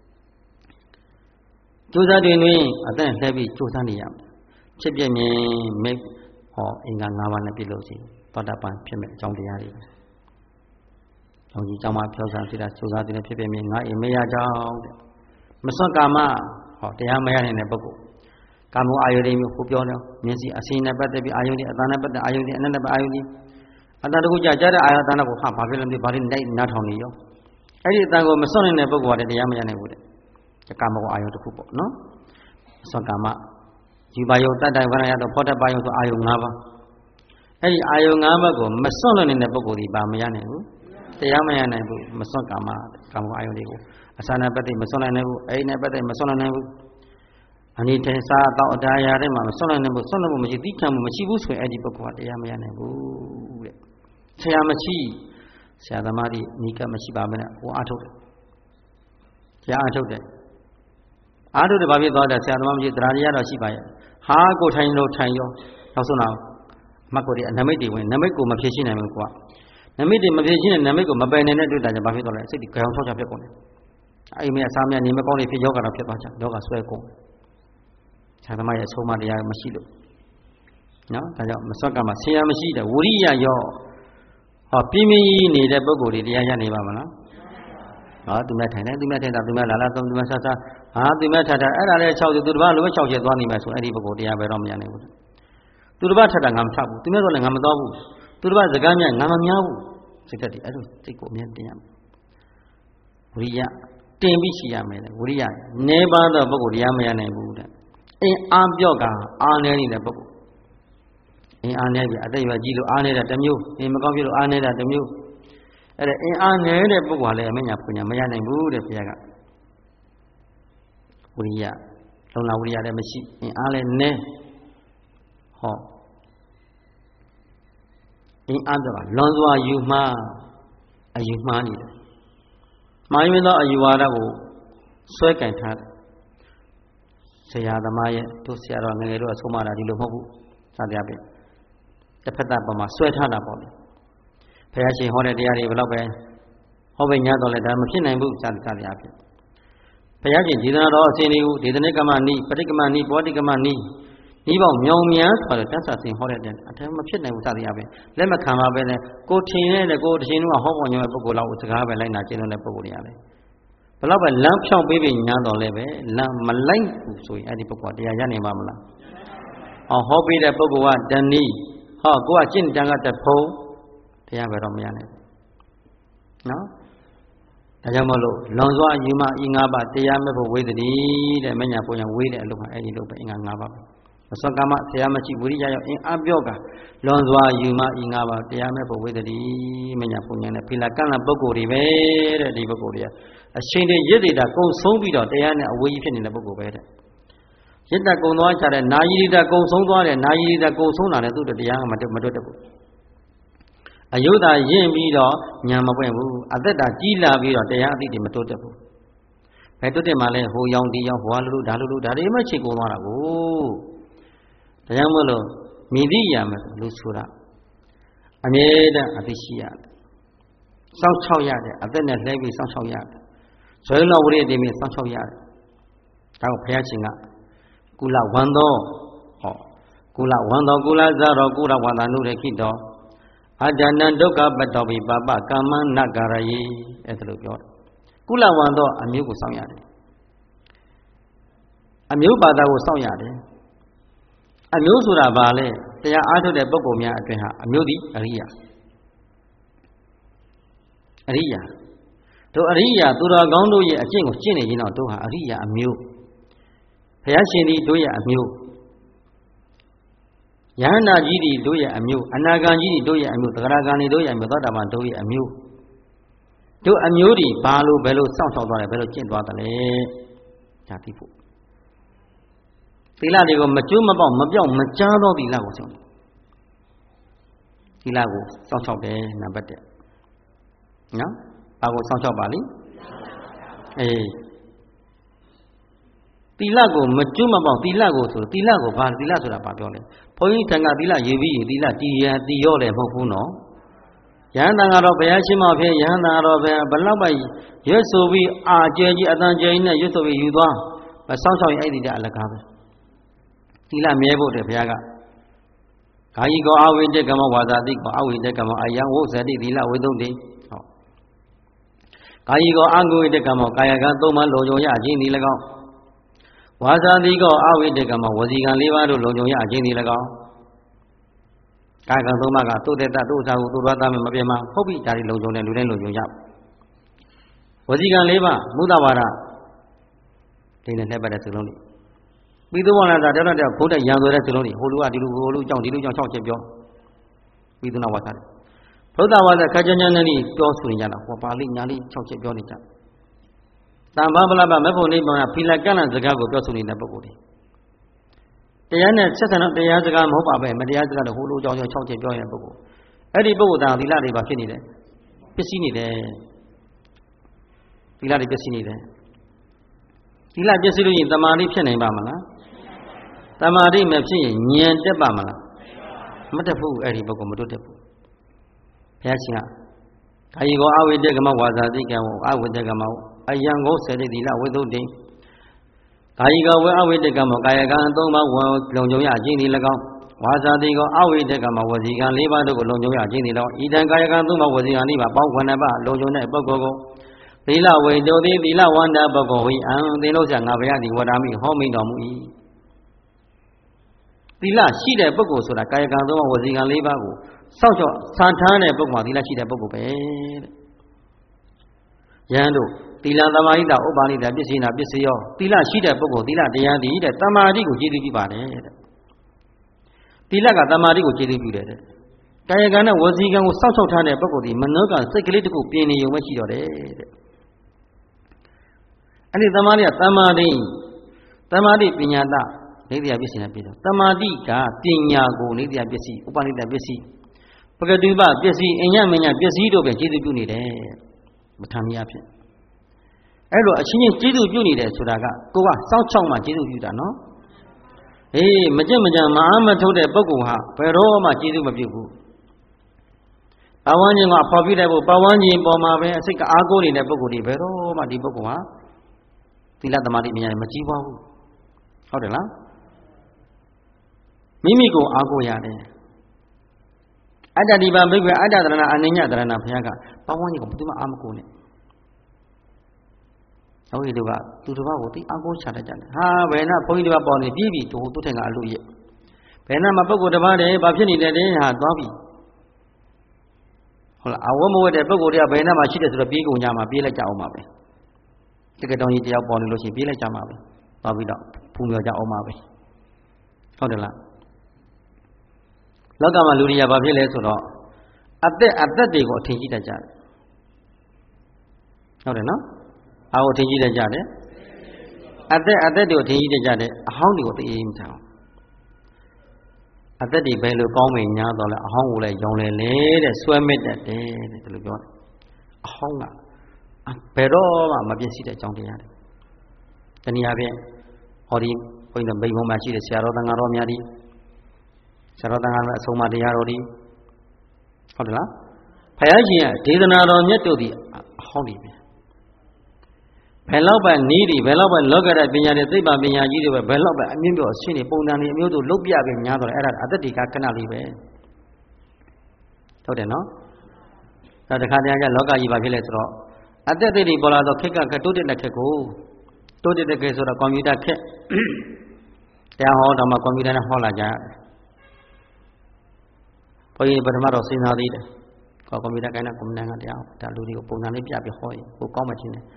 ကြိုးစားတွင်တွင်အတနဲ့လှည့်ပြီးကြိုးစားနေရမယ်ဖြစ်ပြမြင်မိဟောအင်္ဂါ၅ပါးနဲ့ပြည့်လို့ရှိသောတာပန်ဖြစ်မဲ့အကြောင်းတရားတွေ။ကျောင်းကြီးကျောင်းမှာဖြောစားသေးတာစူစားသေးတယ်ဖြစ်ပြမြင်ငါအိမ်မရကြောင်းတဲ့။မစွန့်ကာမဟောတရားမရနိုင်တဲ့ပုဂ္ဂိုလ်။ကာမအာယုန်တွေမျိုးကိုပြောတယ်။မျက်စိအစင်းနဲ့ပတ်သက်ပြီးအာယုန်တွေအသံနဲ့ပတ်သက်အာယုန်တွေအနက်နဲ့ပတ်အာယုန်တွေအတန်တကူကြကြတဲ့အာယုန်အတန်ကိုဟာဘာဖြစ်လဲမသိဘာလို့နိုင်နားထောင်နေရော။အဲ့ဒီအတန်ကိုမစွန့်နိုင်တဲ့ပုဂ္ဂိုလ်ကလည်းတရားမရနိုင်ဘူးတဲ့။ကာမကိုအာယုန်တစ်ခုပေါ့နော်။မစွန့်ကာမဒီပါယုတ်တတ္တဝရယတော့ဖောတပါယုတ်ဆိုအာယုံ၅ပါးအဲ့ဒီအာယုံ၅ပါးကိုမစွန့်လွတ်နေတဲ့ပုဂ္ဂိုလ်ဒီပါမရနိုင်ဘူးတရားမရနိုင်ဘူးမစွန့်ကာမကာမအာယုံတွေကိုအစာနဲ့ပတ်သက်မစွန့်နိုင်ဘူးအဲ့နဲ့ပတ်သက်မစွန့်နိုင်ဘူးအနိတေစာတော့အတရားတွေမှာမစွန့်နိုင်ဘူးစွန့်လို့မရှိသိခံမှုမရှိဘူးဆိုရင်အဲ့ဒီပုဂ္ဂိုလ်ကတရားမရနိုင်ဘူးတဲ့ဆရာမရှိဆရာသမားတွေနိကမရှိပါဘူးနဲ့ဟိုအားထုတ်တယ်ဆရာအားထုတ်တယ်အားထုတ်တယ်ဘာဖြစ်သွားတယ်ဆရာသမားမရှိတရားတရားတော့ရှိပါရဲ့ဟာကိုထိုင်လို့ထိုင်ရောနောက်ဆုံးတော့အမှတ်ကိုဒီနမိတ်တွေဝင်နမိတ်ကိုမဖြည့်ရှင်းနိုင်ဘူးကွာနမိတ်တွေမဖြည့်ရှင်းတဲ့နမိတ်ကိုမပယ်နိုင်တဲ့တွေ့တာကြောင့်ဘာဖြစ်သွားလဲစိတ်တွေကြောင်ထောက်ချဖြစ်ကုန်တယ်အဲ့ဒီအစားမြနေမကောင်းနေဖြစ်ယောဂတော့ဖြစ်သွားချယောဂဆွဲကုန်ဆရာသမားရဲ့အဆုံးအမတရားမရှိလို့နော်ဒါကြောင့်မစွတ်ကမှဆရာမရှိတဲ့ဝိရိယရောဟောပြင်းပြင်းနေတဲ့ပုဂ္ဂိုလ်တွေတရားရနေပါမလားဟောသူမဲ့ထိုင်တယ်သူမဲ့ထိုင်တာသူမဲ့လာလာသုံးသူမဲ့ဆဆဟာသူမဲ့ထတာအဲ့ဒါလည်း၆ချက်သူတစ်ပါးလိုပဲ၆ချက်သွားနေမယ်ဆိုအဲ့ဒီပုဂ္ဂိုလ်တရားပဲတော့မရနိုင်ဘူးသူတစ်ပါးထတာငါမထဘူးသူမဲ့တော့လည်းငါမသွားဘူးသူတစ်ပါးစကားများငါမများဘူးစိတ်သက်တည်းအဲ့လိုစိတ်ကိုအမြဲတင်ရမယ်ဝိရိယတင်ပြီးရှိရမယ်လေဝိရိယနေပါတော့ပုဂ္ဂိုလ်တရားမရနိုင်ဘူးတဲ့အင်းအားပြော့ကအားနေနေတဲ့ပုဂ္ဂိုလ်အင်းအားနေပြီအတိတ်ပဲကြီးလို့အားနေတာတစ်မျိုးအင်းမကောင်းဖြစ်လို့အားနေတာတစ်မျိုးအဲ့ဒါအင်းအားနေတဲ့ပုဂ္ဂိုလ်ကလည်းအမညာပညာမရနိုင်ဘူးတဲ့ဘုရားကဝိရိယလုံလဝိရိယလည်းမရှိအင်းအားလည်းနဲဟောအင်းအားတော့လွန်စွာယူမှားအယူမှားနေတယ်မှားရင်းသောအယူဝါဒကိုဆွဲကင်ထားတယ်ဆရာသမားရဲ့တို့ဆရာတော်ငယ်ငယ်တို့အဆုံးမတာဒီလိုမဟုတ်ဘူးစသဖြင့်တစ်ဖက်သားပေါ်မှာဆွဲထားတာပေါ့လေဘုရားရှင်ဟောတဲ့တရားတွေဘယ်တော့ပဲဟောပဲညာတော့လဲဒါမဖြစ်နိုင်ဘူးစသဖြင့်ဘုရားရှင်ဒေသနာတော်အစဉ်တွေကိုဒေသနိကမနိပဋိကမနိပောတိကမနိဤပေါင်းမြောင်များဆိုတော့တတ်ဆာစင်ဟောတဲ့အထက်မဖြစ်နိုင်ဘူးစသဖြင့်လက်မခံပါပဲနဲ့ကိုထင်နေတဲ့ကိုတရှင်တို့ကဟောပေါ်ညောတဲ့ပုဂ္ဂိုလ်လောက်စကားပဲလိုက်နာကျင့်တဲ့ပုဂ္ဂိုလ်တွေရတယ်ဘယ်တော့ပဲလမ်းဖြောင်းပေးပြီးညာတော့လဲပဲလမ်းမလိုက်ဘူးဆိုရင်အဲ့ဒီပုဂ္ဂိုလ်တရားရနိုင်ပါမလားအော်ဟောပေးတဲ့ပုဂ္ဂိုလ်ကတဏီဟောကိုကကျင့်တန်ကတဖုံတရားပဲတော့မရနိုင်ဘူးနော်ဒါကြောင့်မလို့လွန်စွာယူမဤ၅ပါးတရားမဲ့ဖို့ဝေသတိတဲ့မညာပုံညာဝေးတဲ့အလုပ်ဟာအဲ့ဒီလုပ်ပဲအင်္ဂါ၅ပါးပဲမစွန့်ကမဆရာမရှိဝိရိယရောက်အင်းအပြောကလွန်စွာယူမဤ၅ပါးတရားမဲ့ဖို့ဝေသတိမညာပုံညာနဲ့ဖိလာကန့်လပုဂ္ဂိုလ်တွေပဲတဲ့ဒီပုဂ္ဂိုလ်တွေကအရှင်တွေရစ်တွေတာကုံဆုံးပြီးတော့တရားနဲ့အဝေးကြီးဖြစ်နေတဲ့ပုဂ္ဂိုလ်ပဲတဲ့ရစ်တကုံသွားချတဲ့နာယီတာကုံဆုံးသွားတဲ့နာယီတာကုံဆုံးလာတဲ့သူတို့တရားမတွတ်မတွတ်တတ်ဘူးအယုဒ္ဓရင့်ပြီးတော့ညာမပွင့်ဘူးအသက်တာကြီးလာပြီးတော့တရားအသိတွေမတိုးတက်ဘူးဘယ်တိုးတက်မှလဲဟိုရောင်ဒီရောင်ဘွားလူလူဒါလူလူဒါတွေမှချိန်ကုန်သွားတာကိုဒါကြောင့်မို့လို့မိသည့်ရမယ်လူဆိုတာအမြဲတမ်းအသိရှိရတယ်စောင့်ချောက်ရတယ်အသက်နဲ့လှည့်ပြီးစောင့်ချောက်ရတယ်ဇွဲလောဝရိတ္တိမြစောင့်ချောက်ရတယ်ဒါကိုဘုရားရှင်ကကုလဝန္တောဟောကုလဝန္တောကုလဇာရောကုလဝန္တနုရခိတောအတဏံဒုက္ခပတ္တောပိပပကမ္မနဂရယေအဲ့ဒါလို့ပြောတယ်ကုလဝန္တောအမျိုးကိုစောင့်ရတယ်အမျိုးဘာသာကိုစောင့်ရတယ်အမျိုးဆိုတာဘာလဲတရားအားထုတ်တဲ့ပုဂ္ဂိုလ်များအတွင်ဟာအမျိုးသည်အရိယာအရိယာတို့အရိယာသူတော်ကောင်းတို့ရဲ့အကျင့်ကိုကျင့်နေရင်တော့တို့ဟာအရိယာအမျိုးဘုရားရှင်သည်တို့ရဲ့အမျိုးယဟန္တာကြီးသည်တို့ရဲ့အမျိုးအနာဂံကြီးသည်တို့ရဲ့အမျိုးသဂရဂံသည်တို့ရဲ့အမျိုးသောတာပန်တို့ရဲ့အမျိုးတို့အမျိုးဒီဘာလို့ဘယ်လိုစောင့်ရှောက်သွားတယ်ဘယ်လိုကျင့်သွားတယ်လဲဒါသိဖို့သီလတွေကိုမကျိုးမပေါက်မပြောက်မကြားသောသီလကိုစောင့်သီလကိုစောင့်ရှောက်တယ်နံပါတ်တစ်နော်ဘာကိုစောင့်ရှောက်ပါလိအေးသီလကိုမကျိုးမပေါက်သီလကိုဆိုသီလကိုဘာသီလဆိုတာဘာပြောလဲဘုန်းကြီးထံကသီလရေးပြီးရင်သီလတည်ရန်တည်ရော့တယ်မဟုတ်ဘူးနော်ယဟန်တန်ကတော့ဘုရားရှိခိုးဖြစ်ယဟန်တန်ကတော့ဘယ်ဘလောက်ပဲရွတ်ဆိုပြီးအာကျဲကြီးအတန်ကျဲကြီးနဲ့ရွတ်ဆိုပြီးယူသွားမစောင့်ရှောက်ရင်အဲ့ဒီတဲ့အလကားပဲသီလမြဲဖို့တဲ့ဘုရားကကာယီကောအဝိတေကမဝါစာတိကောအဝိတေကမအယံဝုဇတိသီလဝိသုဒ္ဓိဟောကာယီကောအငုဝိတေကမကာယကံသုံးပါးလုံခြုံရခြင်းသည်၎င်းဝါစာတိကောအဝိတေကမဝစီကံ၄ပါးတို့လုံခြုံရခြင်းသည်၎င်းကာယကံသုံးပါးကသုတေတသုစာဟုသုရသားမမပြေမှာဟုတ်ပြီဒါတွေလုံခြုံတယ်လူတိုင်းလုံခြုံရဝစီကံ၄ပါးမုဒ္ဒဝါဒဒီနဲ့လက်ပတ်တဲ့စလုံးတွေပြီးသောဝါဒတာတောက်တောက်ဘုဒ္ဓရံဆိုတဲ့စလုံးတွေဟိုလူကဒီလူဟိုလူကြောင့်ဒီလူကြောင့်၆ချက်ပြောပြီးသောနာဝါဒတယ်ဘုဒ္ဓဝါဒခါကြညာနဲ့ပြောဆိုနေကြတာဟောပါဠိညာလိ၆ချက်ပြောနေကြတန်ဖာပလပမေဖို့နိဗ္ဗာန်ဖီလကန့်လန့်စကားကိုပြောဆိုနေတဲ့ပုဂ္ဂိုလ်တွေတရားနဲ့ဆက်ဆံတော့တရားစကားမဟုတ်ပါပဲမတရားစကားတော့ဟိုလိုကြောင့်၆ချက်ပြောနေတဲ့ပုဂ္ဂိုလ်အဲ့ဒီပုဂ္ဂိုလ်သားသီလတွေပါဖြစ်နေတယ်ပစ္စည်းနေတယ်သီလတွေပစ္စည်းနေတယ်သီလပစ္စည်းလို့ရင်တမာတိဖြစ်နိုင်ပါမလားတမာတိမဖြစ်ရင်ဉာဏ်တက်ပါမလားမတက်ဘူးအဲ့ဒီပုဂ္ဂိုလ်မတို့တက်ဘူးဘုရားရှင်ကကာယကောအဝိတေကမဝါစာတိကံဝအဝိတေကမအယံကိုစေတိသီလဝိသုဒ္ဓိကာယကဝေအဝိတေကမကာယကံသုံးပါးလုံခြုံရခြင်းသည်၎င်းဝါစာတိကောအဝိတေကမဝစီကံ၄ပါးတို့ကိုလုံခြုံရခြင်းသည်၎င်းဤတံကာယကံသုံးပါးဝစီကံ၄ပါးပေါင်းခွဏပါလုံခြုံတဲ့ပုဂ္ဂိုလ်ကိုသီလဝိတုတိသီလဝန္တာပုဂ္ဂိုလ်ဝိအံသင်တို့ဆရာငါဘုရားသည်ဝဒာမိဟောမိန်တော်မူ၏သီလရှိတဲ့ပုဂ္ဂိုလ်ဆိုတာကာယကံသုံးပါးဝစီကံ၄ပါးကိုစောင့်ရှောက်ဆန်ထားတဲ့ပုဂ္ဂိုလ်သီလရှိတဲ့ပုဂ္ဂိုလ်ပဲတဲ့ယဟန်တို့သီလသမာဓိတာဥပ္ပါလိတာပစ္စည်းနာပစ္စည်းရောသီလရှိတဲ့ပုဂ္ဂိုလ်သီလတရားသည်တဲ့တမာဓိကိုကျေးဇူးပြုပါတယ်တဲ့သီလကတမာဓိကိုကျေးဇူးပြုတယ်တဲ့ကာယကံနဲ့ဝစီကံကိုစောင့်ရှောက်ထားတဲ့ပုဂ္ဂိုလ်ဒီမနောကစိတ်ကလေးတစ်ခုပြင်းနေုံပဲရှိတော့တယ်တဲ့အဲ့ဒီတမာဓိကတမာဓိတမာဓိပညာတနေတရားပစ္စည်းနဲ့ပြည့်စုံတမာဓိကပညာကိုနေတရားပစ္စည်းဥပ္ပါလိတာပစ္စည်းပကတိပပစ္စည်းအညမညပစ္စည်းတို့ပဲကျေးဇူးပြုနေတယ်မထမ်းရဖြစ်အဲ့လိုအချင်းချင်းကျေးဇူးပြုနေတယ်ဆိုတာကကိုကစောင့်ချောက်မှကျေးဇူးပြုတာနော်အေးမကြက်မကြံမအားမထုတ်တဲ့ပုဂ္ဂိုလ်ဟာဘယ်တော့မှကျေးဇူးမပြုဘူးပဝန်းကျင်ကဖော်ပြတဲ့ပုဂ္ဂိုလ်ပဝန်းကျင်ပေါ်မှာပဲအစိတ်ကအားကိုးနေတဲ့ပုဂ္ဂိုလ်တွေဘယ်တော့မှဒီပုဂ္ဂိုလ်ဟာသီလသမာဓိဉာဏ်မကြီးပွားဘူးဟုတ်တယ်လားမိမိကိုအားကိုးရတယ်အတ္တဒီပါဘိက္ခွေအတ္တတရဏအနိညတရဏဘုရားကပဝန်းကျင်ကိုဘယ်သူမှအားမကိုးနဲ့ဟုတ်ပြီတို့ကသူတစ်ပါးကိုသိအားကိုးချတတ်ကြတယ်ဟာဘယ်နဲ့ဘုန်းကြီးတစ်ပါးပေါ်နေပြီးပြီသူသူထင်ကအလို့ရဲ့ဘယ်နဲ့မှပုဂ္ဂိုလ်တစ်ပါးတည်းဘာဖြစ်နေတယ်တဲ့ဟာသွားပြီဟုတ်လားအဝတ်မဝတ်တဲ့ပုဂ္ဂိုလ်တွေကဘယ်နဲ့မှရှိတယ်ဆိုတော့ပြေးကုန်ကြမှာပြေးလိုက်ကြအောင်ပါပဲတကယ်တောင်းကြီးတယောက်ပေါ်နေလို့ရှိရင်ပြေးလိုက်ကြမှာပဲသွားပြီးတော့ဖူးမြော်ကြအောင်ပါပဲဟုတ်တယ်လားလောကမှာလူတွေကဘာဖြစ်လဲဆိုတော့အသက်အသက်တွေကိုအထင်ကြီးတတ်ကြတယ်ဟုတ်တယ်နော်အာကိုထင်ကြီးတတ်ကြတယ်အသက်အသက်တွေကိုထင်ကြီးတတ်ကြတယ်အဟောင်းတွေကိုသိအေးမချအောင်အသက်တွေဘယ်လိုကောင်းမင်ညာတော့လဲအဟောင်းကိုလည်းရောင်းလဲလေတဲ့ဆွဲမစ်တတ်တယ်တဲ့ဒီလိုပြောတယ်အဟောင်းကဘယ်တော့မှမပြည့်စည်တဲ့အကြောင်းတရားတွေတနည်းအားဖြင့်ဟောဒီဘုန်းကြီးတို့မိဘမှာရှိတဲ့ဆရာတော်သံဃာတော်များဒီဆရာတော်သံဃာတော်အဆုံးအမတရားတော်ဒီဟုတ်တယ်လားဘုရားရှင်ကဒေသနာတော်မြတ်တို့ဒီအဟောင်းတွေပဲဘယ်လောက်ပဲနီးဒီဘယ်လောက်ပဲလောကရပညာတွေသိပ္ပံပညာကြီးတွေပဲဘယ်လောက်ပဲအမြင့်ပြောအရှင်းနေပုံစံတွေအမျိုးတို့လုတ်ပြပြီးညားတော့အဲ့ဒါအတ္တတိကခဏလေးပဲဟုတ်တယ်နော်ဒါတခါတည်းကလောကကြီးပါဖြစ်လဲဆိုတော့အတ္တတိပေါ်လာတော့ခက်ကတိုးတက်တဲ့ခက်ကိုတိုးတက်တဲ့ခက်ဆိုတော့ကွန်ပျူတာခက်တရားဟောတော့မှကွန်ပျူတာနဲ့ဟောလာကြဘုန်းကြီးပထမတော့စဉ်းစားသေးတယ်ကွန်ပျူတာကိုင်းတဲ့ကွန်ပျူတာကတရားဒါလူတွေကိုပုံစံလေးပြပြီးဟောရင်ကိုကောင်းမှချင်းတယ်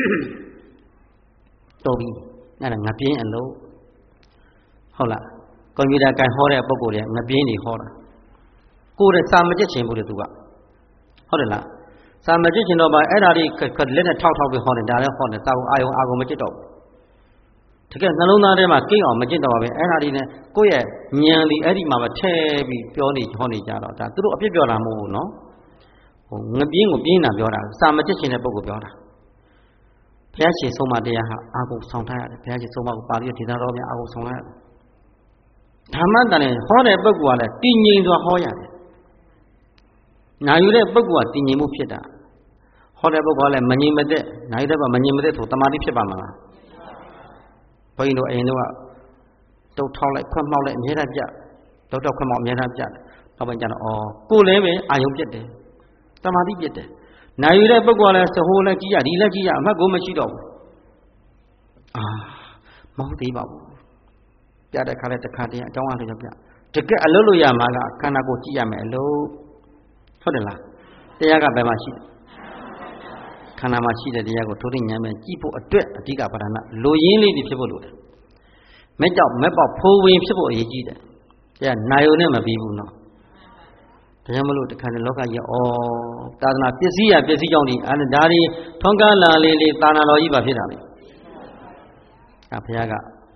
တော်ပြီအဲ့ဒါငပြင်းအလုံးဟုတ်လားကွန်ပျူတာကိုင်းဟောတဲ့ပုံကိုယ်တွေငပြင်းနေဟောတာကိုယ်ရဲ့စာမကြည့်ချင်ဘူးလေသူကဟုတ်တယ်လားစာမကြည့်ချင်တော့ပါအဲ့ဒါလေးလက်နဲ့ထောက်ထောက်ပြီးဟောတယ်ဒါလည်းဟောတယ်စာကိုအာယုံအာကုန်မကြည့်တော့တကယ်နှလုံးသားထဲမှာကိန်းအောင်မကြည့်တော့ပါပဲအဲ့ဒါလေးနဲ့ကိုယ့်ရဲ့ဉာဏ်လေးအဲ့ဒီမှာပဲထည့်ပြီးပြောနေဟောနေကြတော့ဒါသူတို့အပြစ်ပြောတာမဟုတ်ဘူးနော်ဟိုငပြင်းကိုပြင်းတာပြောတာစာမကြည့်ချင်တဲ့ပုဂ္ဂိုလ်ပြောတာဘုရားရှင်ဆုံးမတရားဟာအာကုန်ဆောင်ထားရတယ်ဘုရားရှင်ဆုံးမကိုပါဠိဒေသတော်များအာကုန်ဆောင်ထားရတယ်ဓမ္မတန်နဲ့ဟောတဲ့ပုဂ္ဂိုလ်ကလည်းတည်ငြိမ်စွာဟောရတယ်နာယူတဲ့ပုဂ္ဂိုလ်ကတည်ငြိမ်မှုဖြစ်တာဟောတဲ့ပုဂ္ဂိုလ်ကလည်းမငြိမ်မသက်နာယူတဲ့ကမငြိမ်မသက်ဆိုတမာတိဖြစ်ပါမလားဘုန်းကြီးတို့အရင်တော့တုတ်ထောက်လိုက်ခွတ်မှောက်လိုက်အမြဲတမ်းပြတုတ်တော့ခွတ်မှောက်အမြဲတမ်းပြနောက်ပိုင်းကျတော့အော်ကိုယ်လည်းပဲအာယုံပြတ်တယ်တမာတိပြတ်တယ်နာယူတဲ့ပုဂ္ဂိုလ်ကလည်းသဟိုလည်းကြည့်ရဒီလည်းကြည့်ရအမှတ်ကိုမရှိတော့ဘူးအာမဟုတ်သေးပါဘူးပြတဲ့ခါလဲတစ်ခါတည်းအကြောင်းအရာတွေပြတကယ်အလုပ်လို့ရမှာကခန္ဓာကိုယ်ကြည့်ရမယ်အလုပ်ဟုတ်တယ်လားတရားကဘယ်မှာရှိခန္ဓာမှာရှိတဲ့တရားကိုထိုးထိဉာဏ်နဲ့ကြည့်ဖို့အတွက်အဓိကပဓာနလိုရင်းလေးတွေဖြစ်ဖို့လိုတယ်မဲ့ကြောက်မဲ့ပေါက်ဖိုးဝင်ဖြစ်ဖို့အရေးကြီးတယ်တရားနာယုံနဲ့မပြီးဘူးနော်ဒါကြောင့်မလို့တခါတည်းလောကကြီးဩသာသနာပစ္စည်းရပစ္စည်းကြောင့်ဒီအဲဒါတွေထွန်းကားလာလေးလေးသာနာတော်ကြီးပါဖြစ်တာလေအဲဘုရားက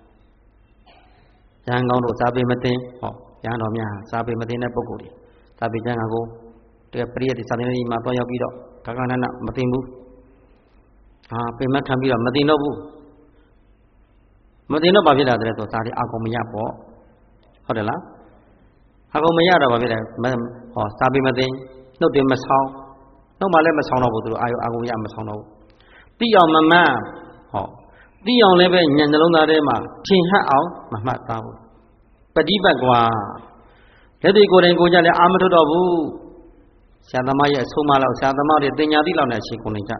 ရဟန်းကောင်းတို့စာပေမသိဟောရဟန်းတော်များစာပေမသိတဲ့ပုဂ္ဂိုလ်တွေစာပေကျမ်းကိုတကယ်ပရိယတ်ဒီစာသင်္ဍီမှာတွားရောက်ပြီးတော့ခကနနမသိဘူးအာပေမခံပြီးတော့မသိတော့ဘူးမသိတော့ဘာဖြစ်လာတယ်ဆိုစာတွေအကုန်မရပေါ့ဟုတ်တယ်လားအကုန်မရတော့ဘာဖြစ်လဲဟောစာပေမသိနှုတ်တယ်မဆောင်နှုတ်မှလည်းမဆောင်တော့ဘူးသူတို့အာယုအကုန်ရမဆောင်တော့ဘူးသိအောင်မမှန်ဟောသိအောင်လည်းပဲဉာဏ်နှလုံးသားထဲမှာထင်ဟပ်အောင်မမှတ်သားဘူးပฏิပတ်ကွာလက်တွေကိုယ်တိုင်ကိုယ်ကြလည်းအာမထုတ်တော့ဘူးဆရာသမားရဲ့အဆုံးအမလောက်ဆရာသမားတွေတင်ညာတိလောက်နဲ့အရှိကုန်နေကြ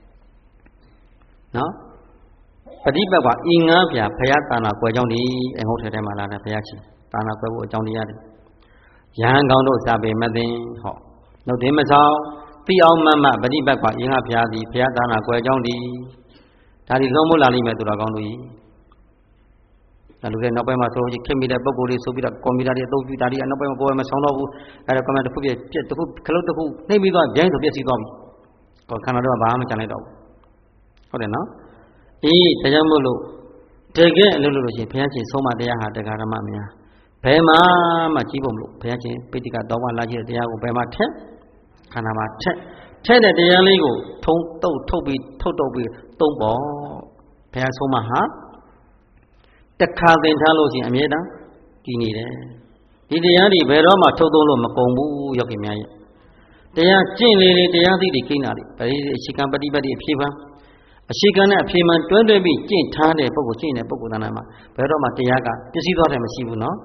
နော်ပฏิပတ်ကွာအင်္ဂါပြဘုရားတာနာကွယ်ကြောင်းဒီအင်္ဂုတ်ထဲထဲမှာလာတဲ့ဘုရားရှင်တာနာကွယ်ဖို့အကြောင်းတရားတွေယဟန်ကောင်းတို့စာပေမသိဟောနှုတ်တယ်မဆောင်သိအောင်မမပฏิပတ်ကွာအင်္ဂါပြသည်ဘုရားတာနာကွယ်ကြောင်းဒီဒါဒီလုံးမလာလိမ့်မယ်သူတော်ကောင်းတို့ကြီးဒါလူတွေနောက်ပိုင်းမှာဆိုရင်ခင်မိတဲ့ပုံကိုယ်လေးဆိုပြီးတော့ကွန်ပျူတာတွေအသုံးပြုတာတွေနောက်ပိုင်းမှာကိုယ်မဆောင်တော့ဘူးအဲ့ဒါကွန်ပျူတာတစ်ခုပြပြတစ်ခုခလုတ်တစ်ခုနှိမ့်ပြီးတော့ဂျိုင်းဆိုပြည့်စည်သွားပြီကိုယ်ခန္ဓာတော့ဘာမှမကြံလိုက်တော့ဘူးဟုတ်တယ်နော်အေးဒါကြောင့်မို့လို့တကယ်အလုပ်လုပ်လို့ရှိရင်ဘုရားရှင်ဆုံးမတရားဟာတရားဓမ္မများဘယ်မှာမှကြီးဖို့မလို့ဘုရားရှင်ပိဋကတောင်းဝလာကြည့်တဲ့တရားကိုဘယ်မှာထက်ခန္ဓာမှာထက်ထက်တဲ့တရားလေးကိုထုံတုတ်ထုတ်ပြီးထုတ်တုတ်ပြီးသုံးပေါ်ဘုရားဆုံးမဟာတခါသင်ထားလို့ရှိရင်အမြဲတမ်းကြည်နေတယ်ဒီတရားတွေဘယ်တော့မှထုတ်သုံးလို့မကုန်ဘူးယောဂီများရဲ့တရားကျင့်လေလေတရားသိတွေကိန်းတာလေဒါဒီအရှိကံပฏิပတ်တိအဖြေပန်းအရှိကံနဲ့အဖြေမှန်တွဲတွဲပြီးကျင့်ထားတဲ့ပုဂ္ဂိုလ်ကျင့်တဲ့ပုဂ္ဂိုလ်တဏ္ဍာမှာဘယ်တော့မှတရားကပစ္စည်းသွားတယ်မရှိဘူးနော်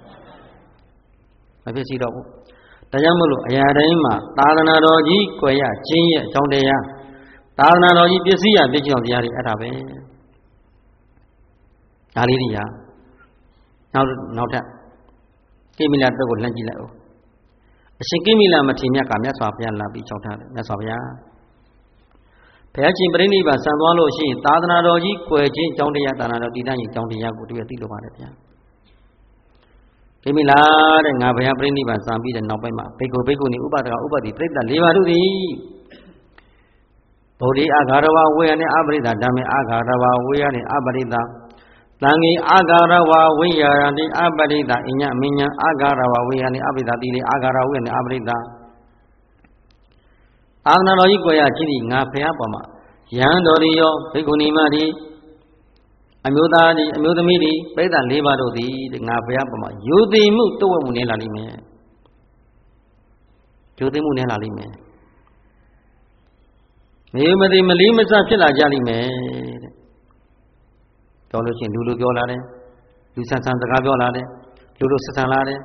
မပစ္စည်းတော့ဘူးဒါကြောင့်မလို့အရာတိုင်းမှာသာသနာတော်ကြီးကွယ်ရခြင်းရဲ့အကြောင်းတရားသာသနာတော်ကြီးပစ္စည်းရပြည့်စုံတရားတွေအဲ့ဒါပဲဒါလေးတွေဟာနောက်နောက်ထပ်ကိမိလာတော့ကိုလှမ်းကြည့်လိုက်ဦးအရှင်ကိမိလာမထေရမြတ်ကမြတ်စွာဘုရားလာပြီးကြောက်ထားတယ်မြတ်စွာဘုရားဘုရားရှင်ပြိဋိဘံဆံသွားလို့ရှိရင်သာသနာတော်ကြီးကွယ်ခြင်းအကြောင်းတရားသာသနာတော်တည်တတ်ရင်အကြောင်းတရားကိုတည်းသိလို့ပါတယ်ဗျာကိမိလာတဲ့ငါဘုရားပြိဋိဘံဆံပြီးတဲ့နောက်ပိုင်းမှာဘိက္ခုဘိက္ခုနီဥပဒကဥပတိပြိဋ္ဌ၄ပါးတို့သည်ဗုဒ္ဓအာဂါရဝဝေယနဲ့အပရိသဓမ္မေအာဂါရဝဝေယနဲ့အပရိသသံဃေအာဂါရဝဝိယာယတိအပရိသအညမညံအာဂါရဝဝိယာနိအပရိသတိလေအာဂါရဝိယနိအပရိသအာသနာတော်ကြီးကိုရကြည့်ဒီငါဖះပေါ်မှာယံတော်ရီရောဘိက္ခုနီမတိအမျိုးသားဒီအမျိုးသမီးဒီပိဋက၄ပါးတို့သည်ငါဖះပေါ်မှာယူသိမှုတဝက်မှုနဲ့လာလိမ့်မယ်ယူသိမှုနဲ့လာလိမ့်မယ်မေမတိမလီမစဖြစ်လာကြလိမ့်မယ်ပြောလို့ချင်းလူလူပြောလာတယ်လူဆန်းဆန်းစကားပြောလာတယ်လူလူဆက်ဆံလာတယ်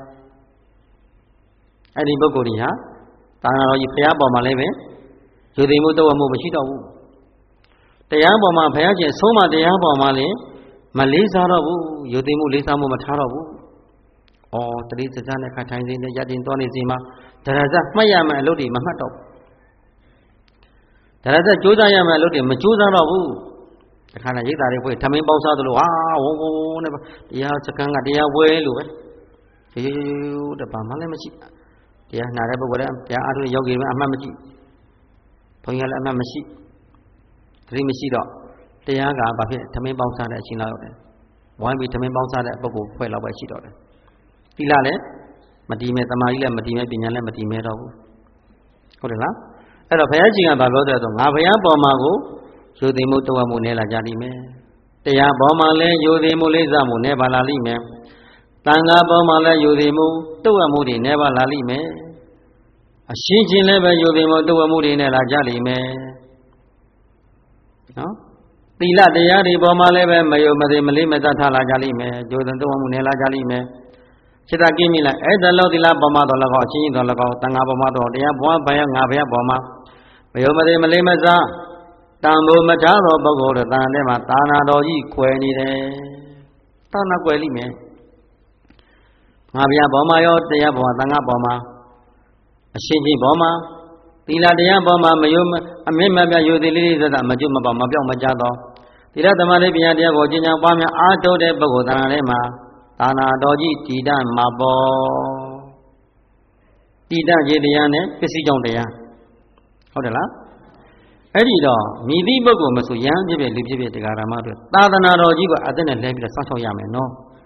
အဲ့ဒီပုဂ္ဂိုလ်ကြီးဟာသာနာတော်ကြီးဘုရားပေါ်မှာလည်းပဲယူသိမှုတဝမှုမရှိတော့ဘူးတရားပေါ်မှာဘုရားရှင်ဆုံးမတရားပေါ်မှာလည်းမလေးစားတော့ဘူးယူသိမှုလေးစားမှုမထားတော့ဘူးဩတတိစစနဲ့ခထိုင်စီနဲ့ရတင်တော်နေစီမှာဒရဇမှတ်ရမယ်အလုပ်တွေမမှတ်တော့ဘူးဒရဇကြိုးစားရမယ်အလုပ်တွေမကြိုးစားတော့ဘူးတခါနဲ့ရိတ်တာတွေဖွဲ့ထမင်းပေါက်စားသလိုဟာဝုံဝုံနဲ့တရားစကန်းကတရားဝဲလို့ပဲရိုးရိုးတပါမှလည်းမရှိတရားနာတဲ့ပုဂ္ဂိုလ်လည်းတရားအားထုတ်ယောဂီတွေအမှတ်မရှိဘုန်းကြီးလည်းအမှတ်မရှိသတိမရှိတော့တရားကဘာဖြစ်ထမင်းပေါက်စားတဲ့အချိန်လောက်ရောက်တယ်ဝိုင်းပြီးထမင်းပေါက်စားတဲ့ပုဂ္ဂိုလ်ဖွဲ့လောက်ပဲရှိတော့တယ်သီလလည်းမတည်မဲ့သမာဓိလည်းမတည်မဲ့ပညာလည်းမတည်မဲ့တော့ဘူးဟုတ်တယ်လားအဲ့တော့ဘုရားရှင်ကဘာပြောတဲ့ဆိုငါဘုရားပေါ်မှာကိုယူသိမှုတဝမှုနဲ့လာကြလိမ့်မယ်တရားပေါ်မှာလည်းယူသိမှုလေးစားမှုနဲ့ပါလာလိမ့်မယ်တန်ခါပေါ်မှာလည်းယူသိမှုတဝမှုတွေနဲ့ပါလာလိမ့်မယ်အရှင်းချင်းလည်းပဲယူသိမှုတဝမှုတွေနဲ့လာကြလိမ့်မယ်နော်သီလတရားတွေပေါ်မှာလည်းပဲမယုံမသိမလေးမသက်ထားလာကြလိမ့်မယ်ယူသိတဝမှုနဲ့လာကြလိမ့်မယ်စိတ်တကိမိလားအဲ့ဒါလို့သီလပေါ်မှာတော့လည်းကောအချင်းချင်းတော့လည်းကောတန်ခါပေါ်မှာတော့တရားဘဝဘယငါဘယပေါ်မှာမယုံမသိမလေးမသက်တန်ဖို့မထားသောပုဂ္ဂိုလ်တန်ထဲမှာသာနာတော်ကြီးကွယ်နေတယ်သာနာကွယ်လိမ့်မယ်ငါဘုရားဘောမှာရောတရားဘောသံဃာဘောမှာအရှင်ကြီးဘောမှာသီလတရားဘောမှာမယုံအမြင့်မပြယုသေးလေးစသမကျွတ်မပေါ့မပြောက်မကြတော့သီလသမာဓိပညာတရားကိုကျင့်ကြံပွားများအားထုတ်တဲ့ပုဂ္ဂိုလ်သံဃာထဲမှာသာနာတော်ကြီးတည်တတ်မှာပေါ့တည်တတ်ခြင်းတရားနဲ့ပစ္စည်းကြောင့်တရားဟုတ်တယ်လားအဲ့ဒီတော့မိသည့်ပုဂ္ဂိုလ်မဆိုရဟန်းဖြစ်ဖြစ်လူဖြစ်ဖြစ်တရားဓမ္မတွေသာသနာတော်ကြီးကိုအသက်နဲ့လဲပြီးတော့စောင့်ရှောက်ရမယ်နော်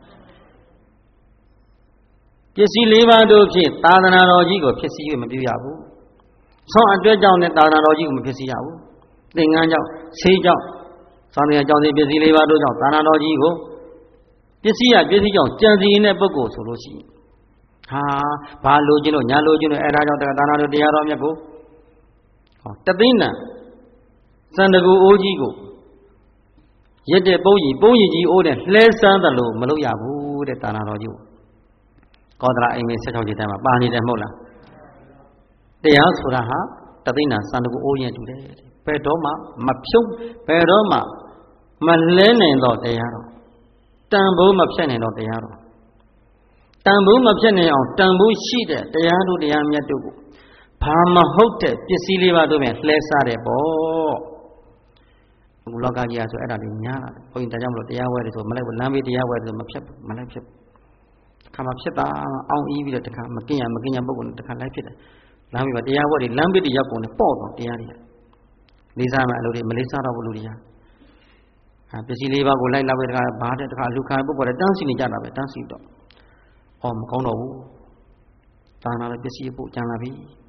ပစ္စည်းလေးပါးတို့ဖြင့်သာသနာတော်ကြီးကိုဖြစ်စည်း၍မပြုရဘူးဆောင်းအတွက်ကြောင့်နဲ့သာသနာတော်ကြီးကိုမဖြစ်စည်းရဘူးသင်္ကန်းကြောင့်ဆေးကြောင့်သောင်းတရားကြောင့်ဒီပစ္စည်းလေးပါးတို့ကြောင့်သာသနာတော်ကြီးကိုပစ္စည်းရပစ္စည်းကြောင့်ကြံစည်နေတဲ့ပုဂ္ဂိုလ်ဆိုလို့ရှိရင်ဟာဘာလိုချင်လို့ညာလိုချင်လို့အဲဒါကြောင့်သာသနာတော်တရားတော်မြတ်ကိုဟောတသိန်းနံစန္ဒကူအိုးကြီးကိုရက်တဲ့ပုံးကြီးပုံးကြီးကြီးအိုးတဲ့လှဲဆန်းတယ်လို့မလုပ်ရဘူးတဲ့သာသနာတော်ကြီးကောသလအိမ်မေဆက်ချောင်းကြီးတန်းမှာပါနေတယ်မဟုတ်လားတရားဆိုတာဟာတသိန်းနာစန္ဒကူအိုးရင်တူတယ်ဘယ်တော့မှမဖြုတ်ဘယ်တော့မှမလဲနိုင်တော့တရားတော်တန်ဖိုးမဖြတ်နိုင်တော့တရားတော်တန်ဖိုးမဖြတ်နိုင်အောင်တန်ဖိုးရှိတဲ့တရားတို့တရားမြတ်တို့ကိုဘာမဟုတ်တဲ့ပစ္စည်းလေးပါတို့ပြန်လှဲစားတယ်ပေါ့အခုလောကကြီးอ่ะဆိုအဲ့ဒါတွေညားလာတယ်ဘုန်းကြီးဒါကြောင့်မလို့တရားဝဲတယ်ဆိုမလိုက်ဘူးလမ်းဘေးတရားဝဲတယ်ဆိုမဖြတ်ဘူးမလိုက်ဖြတ်ဘူးခါမှဖြစ်တာအောင်အီးပြီးတော့တခါမကင်ရမကင်ရပုဂ္ဂိုလ်တခါလိုက်ဖြစ်တယ်လမ်းဘေးမှာတရားဝဲတယ်လမ်းဘေးတွေရောက်ကုန်တယ်ပေါ့တော့တရားတွေလေးစားမှအလုပ်တွေမလေးစားတော့ဘူးလူတွေကဟာပစ္စည်းလေးပါးကိုလိုက်လာပဲတခါဘာတဲ့တခါလူခံပုဂ္ဂိုလ်တွေတန်းစီနေကြတာပဲတန်းစီတော့ဟောမကောင်းတော့ဘူးသာနာလည်းပစ္စည်းပို့ကြံလာပြီ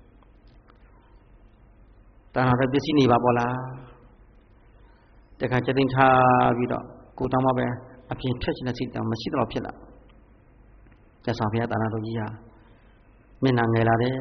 သာနာလည်းပစ္စည်းနေပါပေါ်လားတခါချက်သိမ်းထားပြီးတော့ကိုတောင်းမပဲအပြင်ထက်ချင်တဲ့စိတ်တောင်းမရှိတော့ဖြစ်လာကျဆာဘုရားသာနာတော်ကြီးဟာမျက်နှာငယ်လာတယ်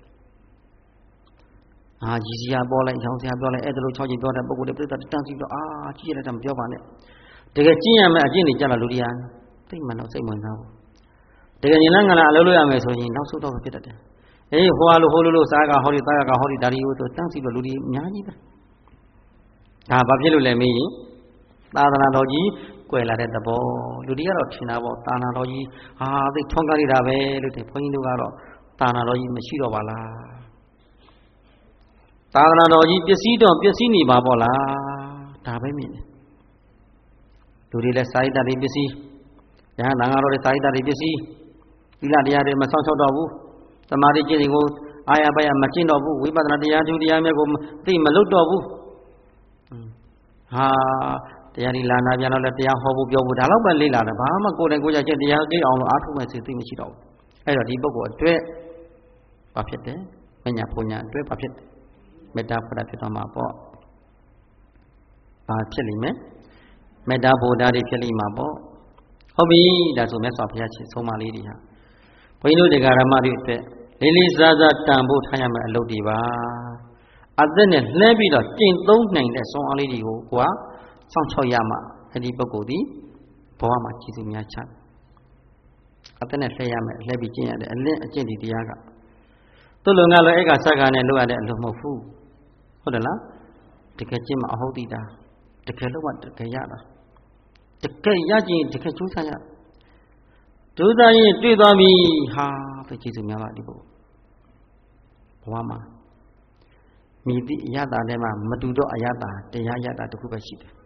အာကြီးစီရပေါ်လိုက်ရောင်စရာပြောလိုက်အဲ့ဒါလိုချောင်းကြီးပြောတဲ့ပုဂ္ဂိုလ်တွေပြဿနာတန်းစီတော့အာကြီးရတဲ့တမပြောပါနဲ့တကယ်ကျင့်ရမယ်အကျင့်တွေကြလာလူတရားသိမှတော့စိတ်ဝင်စားဘူးတကယ်ညီလန်းငလာအလုပ်လုပ်ရမယ်ဆိုရင်နောက်ဆုံးတော့ဖြစ်တတ်တယ်အေးဟိုလိုဟိုလိုလို့စားကဟောဒီသားကဟောဒီဒါရီကိုဆိုတန်းစီတော့လူတွေအများကြီးပဲဒါဘာဖြစ်လို့လဲမေးရင်သာသနာတော်ကြီးကွယ်လာတဲ့သဘောလူတွေကတော့ထင်တာပေါ့သာသနာတော်ကြီးဟာသိထွန်းကားနေတာပဲလို့တဲ့ဘုန်းကြီးတို့ကတော့သာသနာတော်ကြီးမရှိတော့ပါလားသာသနာတော်ကြီးပစ္စည်းတော့ပစ္စည်းနေပါပေါ့လားဒါပဲမြင်တယ်လူတွေလည်းစာရိတ္တတွေပစ္စည်းရဟန်းသံဃာတော်တွေစာရိတ္တတွေပစ္စည်းသီလတရားတွေမဆောင်ချောက်တော့ဘူးသမာဓိကျင့်ကိုအာရပါရမကျင့်တော့ဘူးဝိပဿနာတရားကျူတရားမြတ်ကိုသိမလုပ်တော့ဘူးဟာတရားဒီလာနာပြန်တော့လည်းတရားဟောဖို့ပြောဖို့ဒါတော့ပဲလေးလာတယ်ဘာမှကိုယ်တိုင်ကိုယ်ကြချက်တရားသိအောင်လို့အားထုတ်မဲ့စိတ်သိမရှိတော့ဘူးအဲ့တော့ဒီပုဂ္ဂိုလ်အတွက်ဘာဖြစ်တယ်မညာပူညာအတွက်ဘာဖြစ်တယ်မေတ္တာပဒဖြစ်တော့မှာပေါ့ဘာဖြစ်လိမ့်မယ်မေတ္တာဘုဒ္ဓတွေဖြစ်လိမ့်မှာပေါ့ဟုတ်ပြီဒါဆိုမြတ်စွာဘုရားရှင်ဆုံးမလေးတွေဟာဘုန်းကြီးတို့တရားဓမ္မတွေအတွက်လေးလေးစားစားတန်ဖို့ထားရမယ်အလုပ်တွေပါအသက်နဲ့လှဲပြီးတော့ကျင့်သုံးနိုင်တဲ့ဆုံးအားလေးတွေကိုကိုကစောင့်ချောက်ရမှအဲ့ဒီပုဂ္ဂိုလ်ဒီဘဝမှာကျေးဇူးများချတယ်အသက်နဲ့လှည့်ရမယ်လှည့်ပြီးကျင့်ရတယ်အလင်းအကျင့်ဒီတရားကသူ့လုံကလည်းအဲ့ကစက္ကနဲ့လုပ်ရတဲ့အလုပ်မဟုတ်ဘူးဟုတ်တယ်လားတကယ်ကျင့်မအဟုတ်တိတာတကယ်လို့ကတကယ်ရတာတကယ်ရခြင်းတကယ်ကျိုးစားရဒုသားရင်တွေ့သွားပြီဟာပဲကျေးဇူးများပါဒီပုဂ္ဂိုလ်ဘဝမှာမိသည့်အရသာထဲမှာမတူတော့အရသာတရားရတာတခုပဲရှိတယ်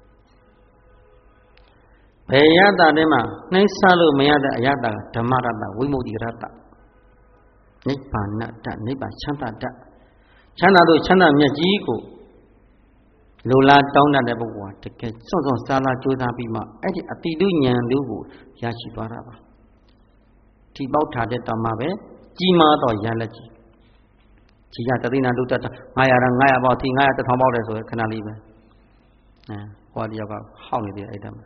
ဘယ်ရတာထဲမှာနှိမ့်ဆလို့မရတဲ့အရတာဓမ္မရတဝိမု ക്തി ရတနိဗ္ဗာန်တနိဗ္ဗာန်ချမ်းသာတချမ်းသာတို့ချမ်းသာမြတ်ကြီးကိုလိုလားတောင်းတတဲ့ပုဂ္ဂိုလ်ဟာတကယ်စွန့်စွန့်စားလာကြိုးစားပြီးမှအဲ့ဒီအတိတုဉာဏ်တို့ကိုရရှိသွားတာပါဒီပေါက်ထားတဲ့တောင်မှပဲကြီးမားတော့ရလက်ကြီးကြီးရတသိနာတို့တတ်ငါးရာငါးရာပေါက်ဒီငါးရာတစ်ထောင်ပေါက်တယ်ဆိုရင်ခဏလေးပဲအဲဟောတယောက်ကဟောက်နေတယ်အဲ့ဒါမှ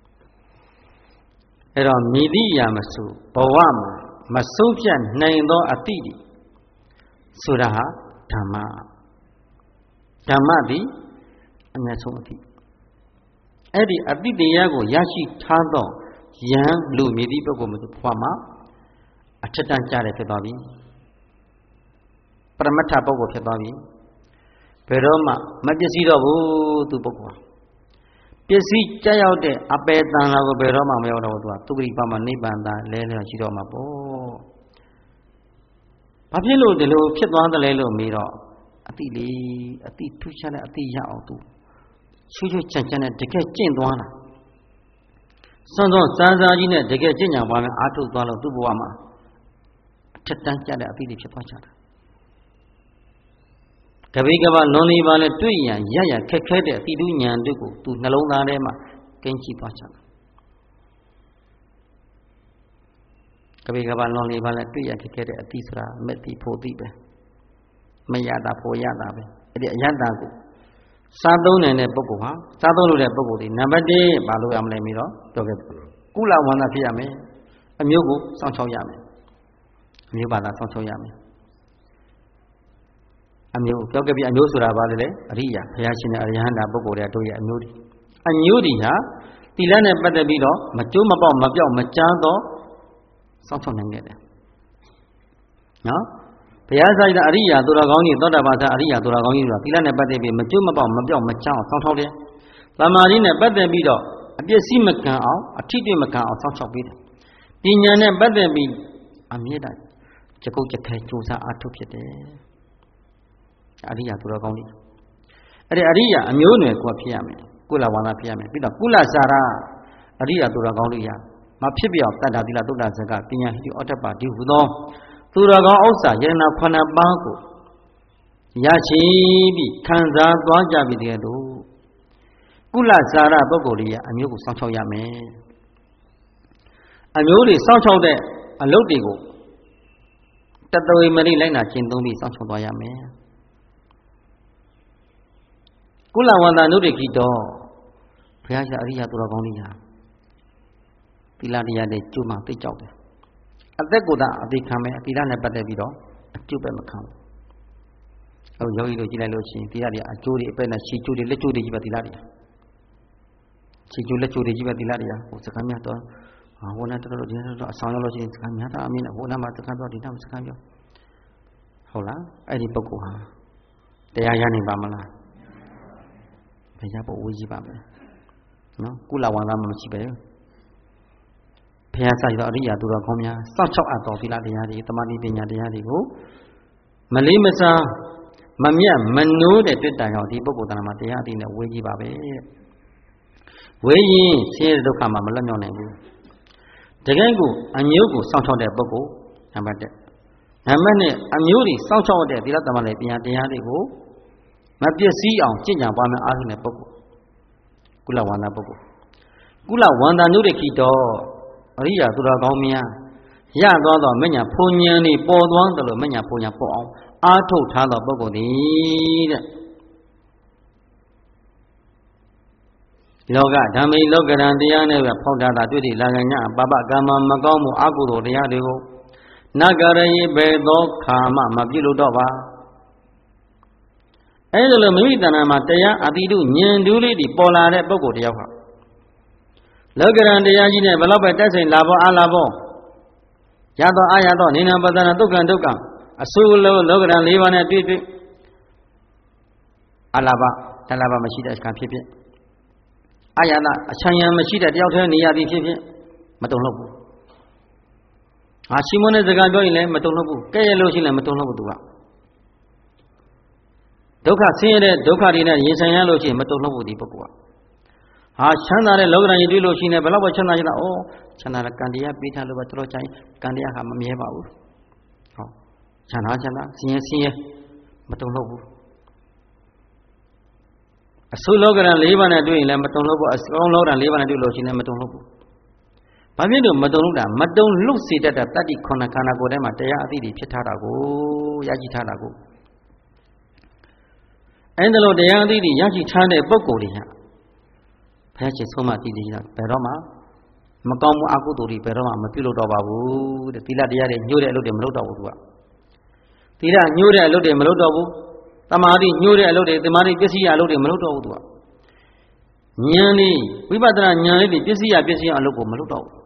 အဲ့တော့မိသည့်အရာမဆိုဘဝမှာမဆုံးဖြတ်နိုင်သောအတိတိဆိုတာဟာဓမ္မဓမ္မသည်အမြတ်ဆုံးအတိအဲ့ဒီအတိတရားကိုရရှိထားသောယံလူမိသည့်ပုဂ္ဂိုလ်မျိုးဘဝမှာအထက်တန်းကြတယ်ဖြစ်သွားပြီပရမတ္ထပုဂ္ဂိုလ်ဖြစ်သွားပြီဘယ်တော့မှမပျက်စီးတော့ဘူးသူပုဂ္ဂိုလ်ပစ္စည်းကြောက်ရောက်တဲ့အပေတန်လာကိုဘယ်တော့မှမရောက်တော့ဘူးသူကသုဂရိပမှာနိဗ္ဗာန်သာလဲလဲရှိတော့မှာပေါ့ဘာဖြစ်လို့ဒီလိုဖြစ်သွားသလဲလို့မေးတော့အတိလေးအတိထူးခြားတဲ့အတိရအောင်သူချွတ်ချွတ်ချန်ချန်နဲ့တကယ်ကျင့်သွားတာစွန်းစွန်းစားစားကြီးနဲ့တကယ်ကျင့်ကြံပွားများအားထုတ်သွားလို့သူ့ဘဝမှာအထက်တန်းကျတဲ့အတိလေးဖြစ်သွားကြတာကပိကပလွန်နေပါလဲတွေ့ရန်ရရခက်ခဲတဲ့အတိတုဉာဏ်တို့ကိုသူနှလုံးသားထဲမှာကင်းချိသွားကြတာကပိကပလွန်နေပါလဲတွေ့ရခက်ခဲတဲ့အတိဆိုတာမက်တိဖို့တိပဲမရတာဖို့ရတာပဲအဲ့ဒီအယတ္တကိုစားသုံးနေတဲ့ပုဂ္ဂိုလ်ဟာစားသုံးလို့တဲ့ပုဂ္ဂိုလ်ဒီနံပါတ်တစ်ဘာလို့ရမလဲမီးတော့ပြောခဲ့ကုလဝန္ဒဖြစ်ရမယ်အမျိုးကိုစောင့်ရှောက်ရမယ်အမျိုးဘာသာစောင့်ရှောက်ရမယ်အမျိုးပြောခဲ့ပြီးအမျိုးဆိုတာဘာလဲလဲအရိယာဘုရားရှင်ရဲ့အရိယဟန္တာပုဂ္ဂိုလ်တွေတို့ရဲ့အမျိုးတွေအမျိုးတွေဟာသီလနဲ့ပတ်သက်ပြီးတော့မကျိုးမပေါက်မပြောက်မကြမ်းတော့စောင့်ရှောက်နိုင်ခဲ့တယ်နော်ဘုရားဆိုင်တဲ့အရိယာသူတော်ကောင်းကြီးသောတာပန်အရိယာသူတော်ကောင်းကြီးဆိုတာသီလနဲ့ပတ်သက်ပြီးမကျိုးမပေါက်မပြောက်မကြမ်းအောင်စောင့်ရှောက်တယ်သမာဓိနဲ့ပတ်သက်ပြီးတော့အပြည့်စိမခံအောင်အထိတွေ့မခံအောင်စောင့်ရှောက်ပေးတယ်ပညာနဲ့ပတ်သက်ပြီးအမြဲတမ်းကြကုတ်ကြခဲကြိုးစားအားထုတ်ဖြစ်တယ်အရိယာသူတော်ကောင်းကြီးအဲ့ဒီအရိယာအမျိုးနွယ်ကိုဖြစ်ရမယ်ကုလဝါဒဖြစ်ရမယ်ပြီးတော့ကုလစာရအရိယာသူတော်ကောင်းတွေရမဖြစ်ပြောက်တတ္တသီလသုဒ္ဓဇကပညာဟိဩတ္တပတိဟုသောသူတော်ကောင်းဥစ္စာယရဏခုနှစ်ပါးကိုရရှိပြီးခံစားသွားကြပြီတည်းတို့ကုလစာရပုဂ္ဂိုလ်တွေရအမျိုးကိုစောင့်ရှောက်ရမယ်အမျိုးတွေစောင့်ရှောက်တဲ့အလုပ်တွေကိုတတဝိမရိလိုက်နာကျင့်သုံးပြီးစောင့်ရှောက်သွားရမယ်ကုလဝန္တာနုဒိကိတောဘုရားရှင်အရိယသူတော်ကောင်းကြီးဟာသီလတရားတွေကျိုးမှသိကြောက်တယ်အသက်ကိုယ်သာအသိခံမယ်သီလနဲ့ပတ်သက်ပြီးတော့အကျိုးပဲမခံဘူးအခုယောဂီတို့ကြည့်လိုက်လို့ရှိရင်သီလတွေအကျိုးတွေအပဲ့နဲ့ရှီကျိုးတွေလက်ကျိုးတွေကြီးပဲသီလတွေရှီကျိုးလက်ကျိုးတွေကြီးပဲသီလတွေဟိုစကားများတော့ဟိုနဲ့တော်တော်ဒီနဲ့တော့အဆောင်ရောက်လို့ရှိရင်စကားများတာအမင်းနဲ့ဟိုနားမှာစကားပြောဒီနားမှာစကားပြောဟုတ်လားအဲ့ဒီပုဂ္ဂိုလ်ဟာတရားရနိုင်ပါမလားဘယ်ရဖို့ဝေးကြီးပါမယ်နော်ကုလဝန္ဒမှမရှိပဲဘုရားဆိုင်သောအရိယာသူတော်ကောင်းများစောင့်ချောက်အပ်တော်သီလတရားတွေတမာတိပညာတရားတွေကိုမလေးမစားမမြတ်မနိုးတဲ့တွေ့တိုင်အောင်ဒီပုဂ္ဂိုလ်တဏ္ဍာမှာတရားအသိနဲ့ဝေးကြီးပါပဲဝေးရင်ဆင်းရဲဒုက္ခမှာမလွတ်မြောက်နိုင်ဘူးတကယ်ကိုအမျိုးကိုစောင့်ချောက်တဲ့ပုဂ္ဂိုလ်နံပါတ်တစ်နံပါတ်နှစ်အမျိုးတွေစောင့်ချောက်တဲ့သီလတမာတိပညာတရားတွေကိုမပျက်စီးအောင်ကျင့်ကြံပွားများအားထုတ်တဲ့ပုဂ္ဂိုလ်ကုလဝန္ဒပုဂ္ဂိုလ်ကုလဝန္ဒနုဒိကိတောအရိယာသူတော်ကောင်းများရသွားသောမညာဖုန်ဉဏ်นี่ပေါ်သွားတယ်လို့မညာဖုန်ဉဏ်ပေါ်အောင်အားထုတ်ထားသောပုဂ္ဂိုလ်သည်တဲ့လောကဓမ္မိလောကရန်တရားနဲ့ပဲဖောက်ထားတာတွေ့တယ်လာကညာပပကမ္မမကောင်းမှုအကုသိုလ်တရားတွေကိုနဂရယေဘေသောခါမှမပြုလို့တော့ပါအဲ့ဒါလိုမိမိတဏ္ဍာမှာတရားအတိတုဉာဏ်တူးလေးတွေပေါ်လာတဲ့ပုဂ္ဂိုလ်တယောက်ဟာလောကရန်တရားကြီးနဲ့ဘယ်လောက်ပဲတက်ဆိုင်လာဖို့အားလာဖို့ရတော့အာရတော့နိနာပဒနာဒုက္ခဒုက္ခအဆူလုံးလောကရန်၄ပါးနဲ့တွေ့တွေ့အလာဘတလာဘမရှိတဲ့အခါဖြစ်ဖြစ်အာရနာအချမ်းရံမရှိတဲ့တယောက်တည်းနေရသည်ဖြစ်ဖြစ်မတုံ့လို့ဘူးအာရှိမွန်းတဲ့စကားပြောရင်လည်းမတုံ့လို့ဘူးကဲရလို့ရှိရင်လည်းမတုံ့လို့ဘူးသူကဒုက္ခဆင်းရဲတဲ့ဒုက္ခတွေနဲ့ရင်ဆိုင်ရလို့ရှိရင်မတုံ့လို့ဘူးဒီပုဂ္ဂိုလ်ကဟာချမ်းသာတဲ့လောကရန်ကြီးတွေ့လို့ရှိရင်ဘယ်တော့မှချမ်းသာကြတာဩချမ်းသာတဲ့ကံတရားပေးထားလို့ပဲတော်တော်ချိုင်းကံတရားဟာမမြဲပါဘူးဟောချမ်းသာချမ်းသာဆင်းရဲဆင်းရဲမတုံ့လို့ဘူးအဆုလောကရန်၄ပါးနဲ့တွေ့ရင်လည်းမတုံ့လို့ဘူးအစုံလောကရန်၄ပါးနဲ့တွေ့လို့ရှိရင်လည်းမတုံ့လို့ဘူးဘာဖြစ်လို့မတုံ့လို့တာမတုံ့လို့စေတတ်တဲ့တတ္တိခုနှစ်ခန္ဓာကိုယ်ထဲမှာတရားအသိတွေဖြစ်ထားတာကိုရရှိထားတာကိုအဲ့ဒါလို့တရားအသိတွေရရှိထားတဲ့ပုဂ္ဂိုလ်တွေဟာဘုရားရှင်ဆုံးမတည်တည်တာဘယ်တော့မှမကောင်းမှုအကုသိုလ်တွေဘယ်တော့မှမပြုလုပ်တော့ပါဘူးတဲ့သီလတရားတွေညှို့တဲ့အလုပ်တွေမလုပ်တော့ဘူးသူကသီလညှို့တဲ့အလုပ်တွေမလုပ်တော့ဘူးသမာဓိညှို့တဲ့အလုပ်တွေသမာဓိပစ္စည်းအလုပ်တွေမလုပ်တော့ဘူးသူကဉာဏ်นี่ဝိပဿနာဉာဏ်လေးတွေပစ္စည်းရပစ္စည်းအလုပ်ကိုမလုပ်တော့ဘူး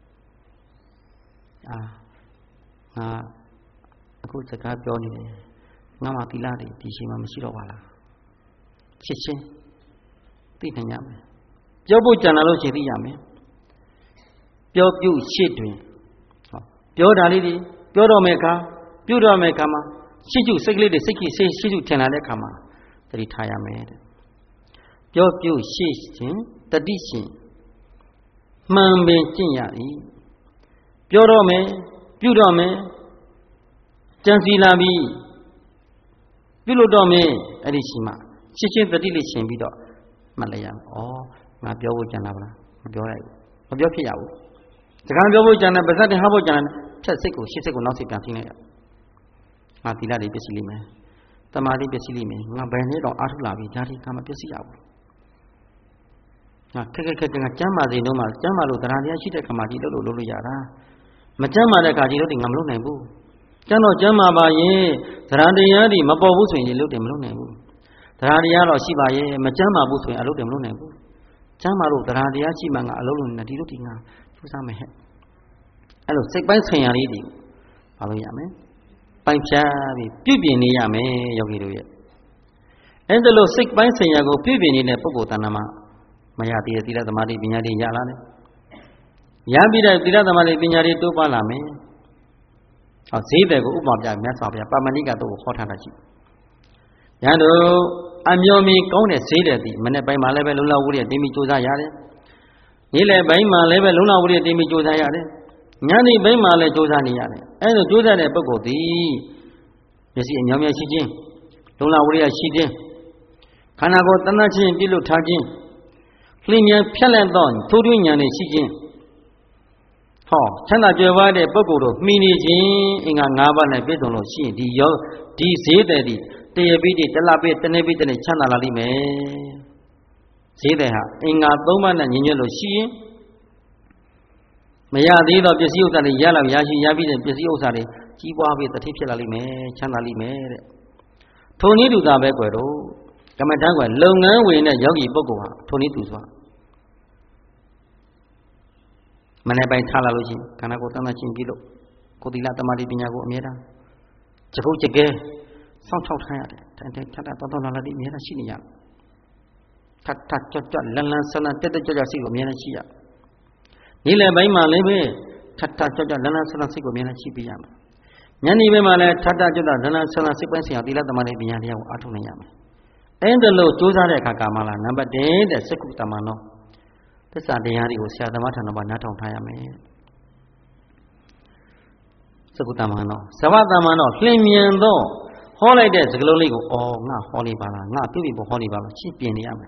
အာငါအခုစကားပြောနေတယ်ငါမှသီလတွေဒီချိန်မှာမရှိတော့ပါလားချက်ချင်းသိနိုင်ရမယ်ပြောဖို့ကြံလာလို့ရှိရင်သိရမယ်ပြောပြုရှေ့တွင်ဟောပြောတာလေးတွေပြောတော့မယ်ခါပြုတော့မယ်ခါမှာရှေ့ကျစိတ်ကလေးတွေစိတ်ကြီးရှေ့ရှေ့ကျထင်လာတဲ့ခါမှာသတိထားရမယ်တဲ့ပြောပြုရှေ့ခြင်းတတိရှင်မှန်ပင်ကျင့်ရ၏ပြောတော့မယ်ပြုတော့မယ်ကြံစီလာပြီးပြုလို့တော့မယ်အဲ့ဒီရှိမှရှင်းရှင်းတတိလေးရှင်းပြီးတော့မှတ်လိုက်ရမယ်ဩငါပြောဖို့ကြံလာပါလားမပြောလိုက်ဘူးမပြောဖြစ်ရဘူးစကားပြောဖို့ကြံတယ်ပါဇက်တင်ဟောဖို့ကြံတယ်ဖြတ်စိတ်ကိုရှင်းစိတ်ကိုနောက်စိတ်ပြန်ထိနေရငါသီလတွေပြည့်စည်လိမ့်မယ်တမာတိပြည့်စည်လိမ့်မယ်ငါဘယ်နဲ့တော့အားထုတ်လာပြီဒါဒီကမှပြည့်စည်ရဘူးငါခက်ခက်ခက်ခက်ကျမ်းမာစေတော့မှကျမ်းမာလို့တရားတရားရှိတဲ့ခါမှဒီလုပ်လို့လုပ်လို့ရတာမကျမ်းမာတဲ့ခါဒီလုပ်တွေငါမလုပ်နိုင်ဘူးကျမ်းတော့ကျမ်းမာပါရဲ့တရားတရားတွေမပေါ်ဘူးဆိုရင်ဒီလုပ်တွေမလုပ်နိုင်ဘူးတရားတရားတော့ရှိပါရဲ့မကျမ်းမာဘူးဆိုရင်အလုပ်တွေမလုပ်နိုင်ဘူးကျမ်းမာလို့တရားတရားရှိမှငါအလုပ်လုပ်နေဒီလုပ်တွေငါထူးဆန်းမယ်ဟဲ့အဲ့လိုစိတ်ပိုင်းဆိုင်ရာလေးတွေမလုပ်ရမယ်ပိုင်ဖြာပြီးပြုပြင်နေရမယ်ယောဂီတို့ရဲ့အဲ့ဒါလို့စိတ်ပိုင်းဆိုင်ရာကိုပြုပြင်နေတဲ့ပုဂ္ဂိုလ်တဏ္ဍာမှာမရသေးတဲ့သီလသမာဓိပညာတွေရလာတယ်ရပြီးတဲ့သီလသမာဓိပညာတွေတိုးပါလာမယ်ဟောဈေးတယ်ကိုဥပမာပြမြတ်စွာဘုရားပါမဏိကတော့ဟောထားတာရှိရန်တို့အမျိုးမီကောင်းတဲ့ဈေးတယ်ဒီမနေ့ပိုင်းမှာလည်းပဲလုံလဝိရိယတင်းပြီးကြိုးစားရတယ်နေ့လယ်ပိုင်းမှာလည်းပဲလုံလဝိရိယတင်းပြီးကြိုးစားရတယ်ညနေပိုင်းမှာလည်းကြိုးစားနေရတယ်အဲဒါကြိုးစားတဲ့ပုဂ္ဂိုလ်ဒီမျက်စိအမြောင်များရှိခြင်းလုံလဝိရိယရှိခြင်းခန္ဓာကိုယ်တဏှာချင်းပြုလုပ်ထားခြင်းလျင်မြန်ဖြတ်လက်သောထိုးထွင်းဉာဏ်နဲ့ရှိခြင်းဟောချမ်းသာကြွယ်ဝတဲ့ပုဂ္ဂိုလ်တို့မှီနေခြင်းအင်္ဂါ၅ပါးနဲ့ပြည့်စုံလို့ရှိရင်ဒီရောဒီဈေးတယ်ဒီတရပိတိတလပိတနေပိတနေချမ်းသာလာလိမ့်မယ်ဈေးတယ်ဟာအင်္ဂါ၃ပါးနဲ့ညီညွတ်လို့ရှိရင်မရသေးတော့ပစ္စည်းဥစ္စာတွေရလောက်ရရှိရပြီးတဲ့ပစ္စည်းဥစ္စာတွေကြီးပွားပြီးတတိဖြစ်လာလိမ့်မယ်ချမ်းသာလိမ့်မယ်တဲ့ထိုနည်းတူတာပဲကွယ်တော့ကမ္မဋ္ဌာန်းကွယ်လုပ်ငန်းဝင်တဲ့ယောဂီပုဂ္ဂိုလ်ဟာထိုနည်းတူစွာမနေ့ပိုင်းထားလာလို့ရှိရင်ခန္ဓာကိုယ်တဏှာချင်းပြီးလို့ကိုယ်သီလတမာတိပညာကိုအမြဲတမ်းစကုတ်ကြကဲစောင့်ချောက်ထားရတယ်တိုင်တိုင်ထပ်ထပ်တောင်းတောင်းလာလာပြီးအမြဲတမ်းရှိနေရထပ်ထပ်ကြွကြွလန်းလန်းဆန်းလန်းတက်တက်ကြွကြွစိတ်ကိုအမြဲတမ်းရှိရနေ့လယ်ပိုင်းမှာလည်းပဲထပ်ထပ်ကြွကြွလန်းလန်းဆန်းလန်းစိတ်ကိုအမြဲတမ်းရှိပေးရမယ်ညနေပိုင်းမှာလည်းထပ်ထပ်ကြွကြွလန်းလန်းဆန်းလန်းစိတ်ပိုင်းဆိုင်ရာသီလတမာတိပညာတရားကိုအားထုတ်နိုင်ရမယ်အဲ့ဒါလို့ကြိုးစားတဲ့အခါကာမလာနံပါတ်၁တဲ့စကုတမန်တော်သစ္စာတရားတွေကိုဆရာသမားထံတော်မှာနားထောင်ထားရမယ်စကုတမန်တော်ဇဝတမန်တော်လျင်မြန်သောဟောလိုက်တဲ့စကားလုံးလေးကိုအော်ငါဟောနေပါလားငါပြုပြင်ဖို့ဟောနေပါလားရှင်းပြင်နေရမယ်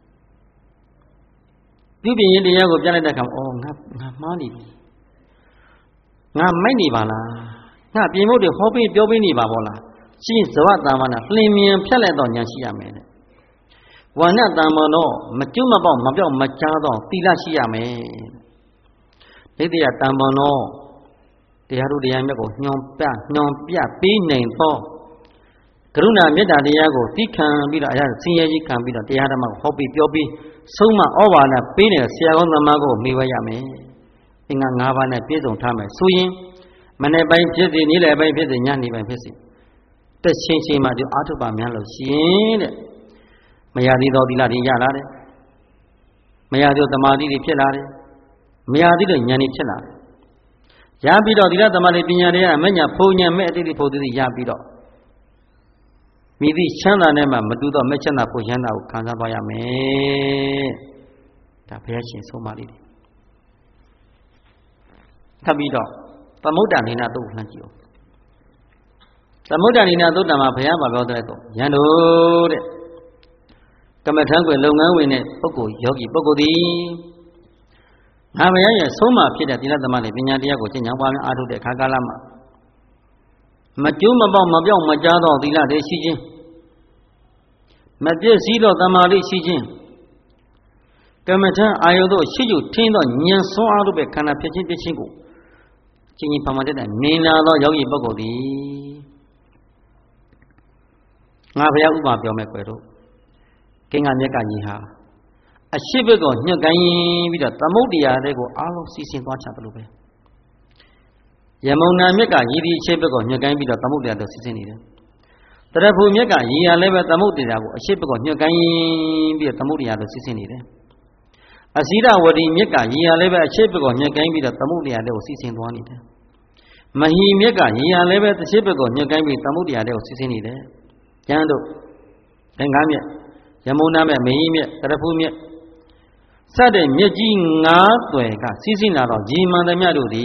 ပြုပြင်ရင်တရားကိုပြလိုက်တဲ့အခါအော်ငါငါမှားနေပြီငါမိုက်နေပါလားငါပြင်ဖို့တွေဟောပေးပြောပေးနေပါဘောလားရှင်းဇဝတမန်တော်လျင်မြန်ဖြတ်လိုက်တော့ဉာဏ်ရှိရမယ်တဲ့ဝါဏတမ္မတော့မကျွတ်မပေါက်မပြောက်မကြားတော့သီလရှိရမယ်ဒိဋ္ဌိယတမ္မတော့တရားတို့တရားမြတ်ကိုညွန်ပြညွန်ပြပေးနိုင်သော Karuna Metta Diago, Tikan, Bida, Siyaji can be the Diadama, Hobby, Piobi, Soma, Ovana, Pina, Siagon, Mago, Miwayame, in an Havana, Piazon Tame, Suyin, Mane by Jizzy, Nila by Pizzi, Yani by Pizzi. The Shinshi Madu Autoba Melo, Shin, Mayadi Dodiladi Yalade, Mayado Tamadi Pilare, Mayadi Yani Chilla. Yabido, the other Mali Pinaya, Mania, Punya, Medi, Podi, Yabido. Midi Chana Nema, Maduda, Mechana, Pujana, Kanabaya me. Tapiachin Somali. Tabido, Tamudan in Adu Nanjo. Tamudan in Adu Namapayama Godato, Yano. Kamatango, Longa Winne, Poco, Yogi, Pogodi. Havaya, Soma, Pida, the Mali, Pinadiago, Yawan, Adu de Kagalama. Majuma Bom, Mabio, Majado, Dila de Sijin. Madia Zero, the Mali Sijin. Kamata, I although she you tin on Yan so out of a cana pitching the chingo. Chini Pamada, Nina, Yogi Bogodi. Navia Uba Biomequero. King Ameka Yiha. A shibigo, Nugai with a Tamodia, they go all of season watch at Lube. Yamona Meka, Yidi Shibigo, Nugai with a Tamodia, the season. Therefore, Meka, ye are level Tamodia, a shibigo, Nugai with a Tamodia, the season. Asida, what in Meka, ye are level a shibigo, Nugai with a Tamodia, the season one. Mahi Meka, ye are level the shibigo, Nugai with Tamodia, the season. Yando, Tangamia, Yamona, Mahimia, Tarapumia. Sade Meji Ngatweka, Sisina, Jima the Madudi.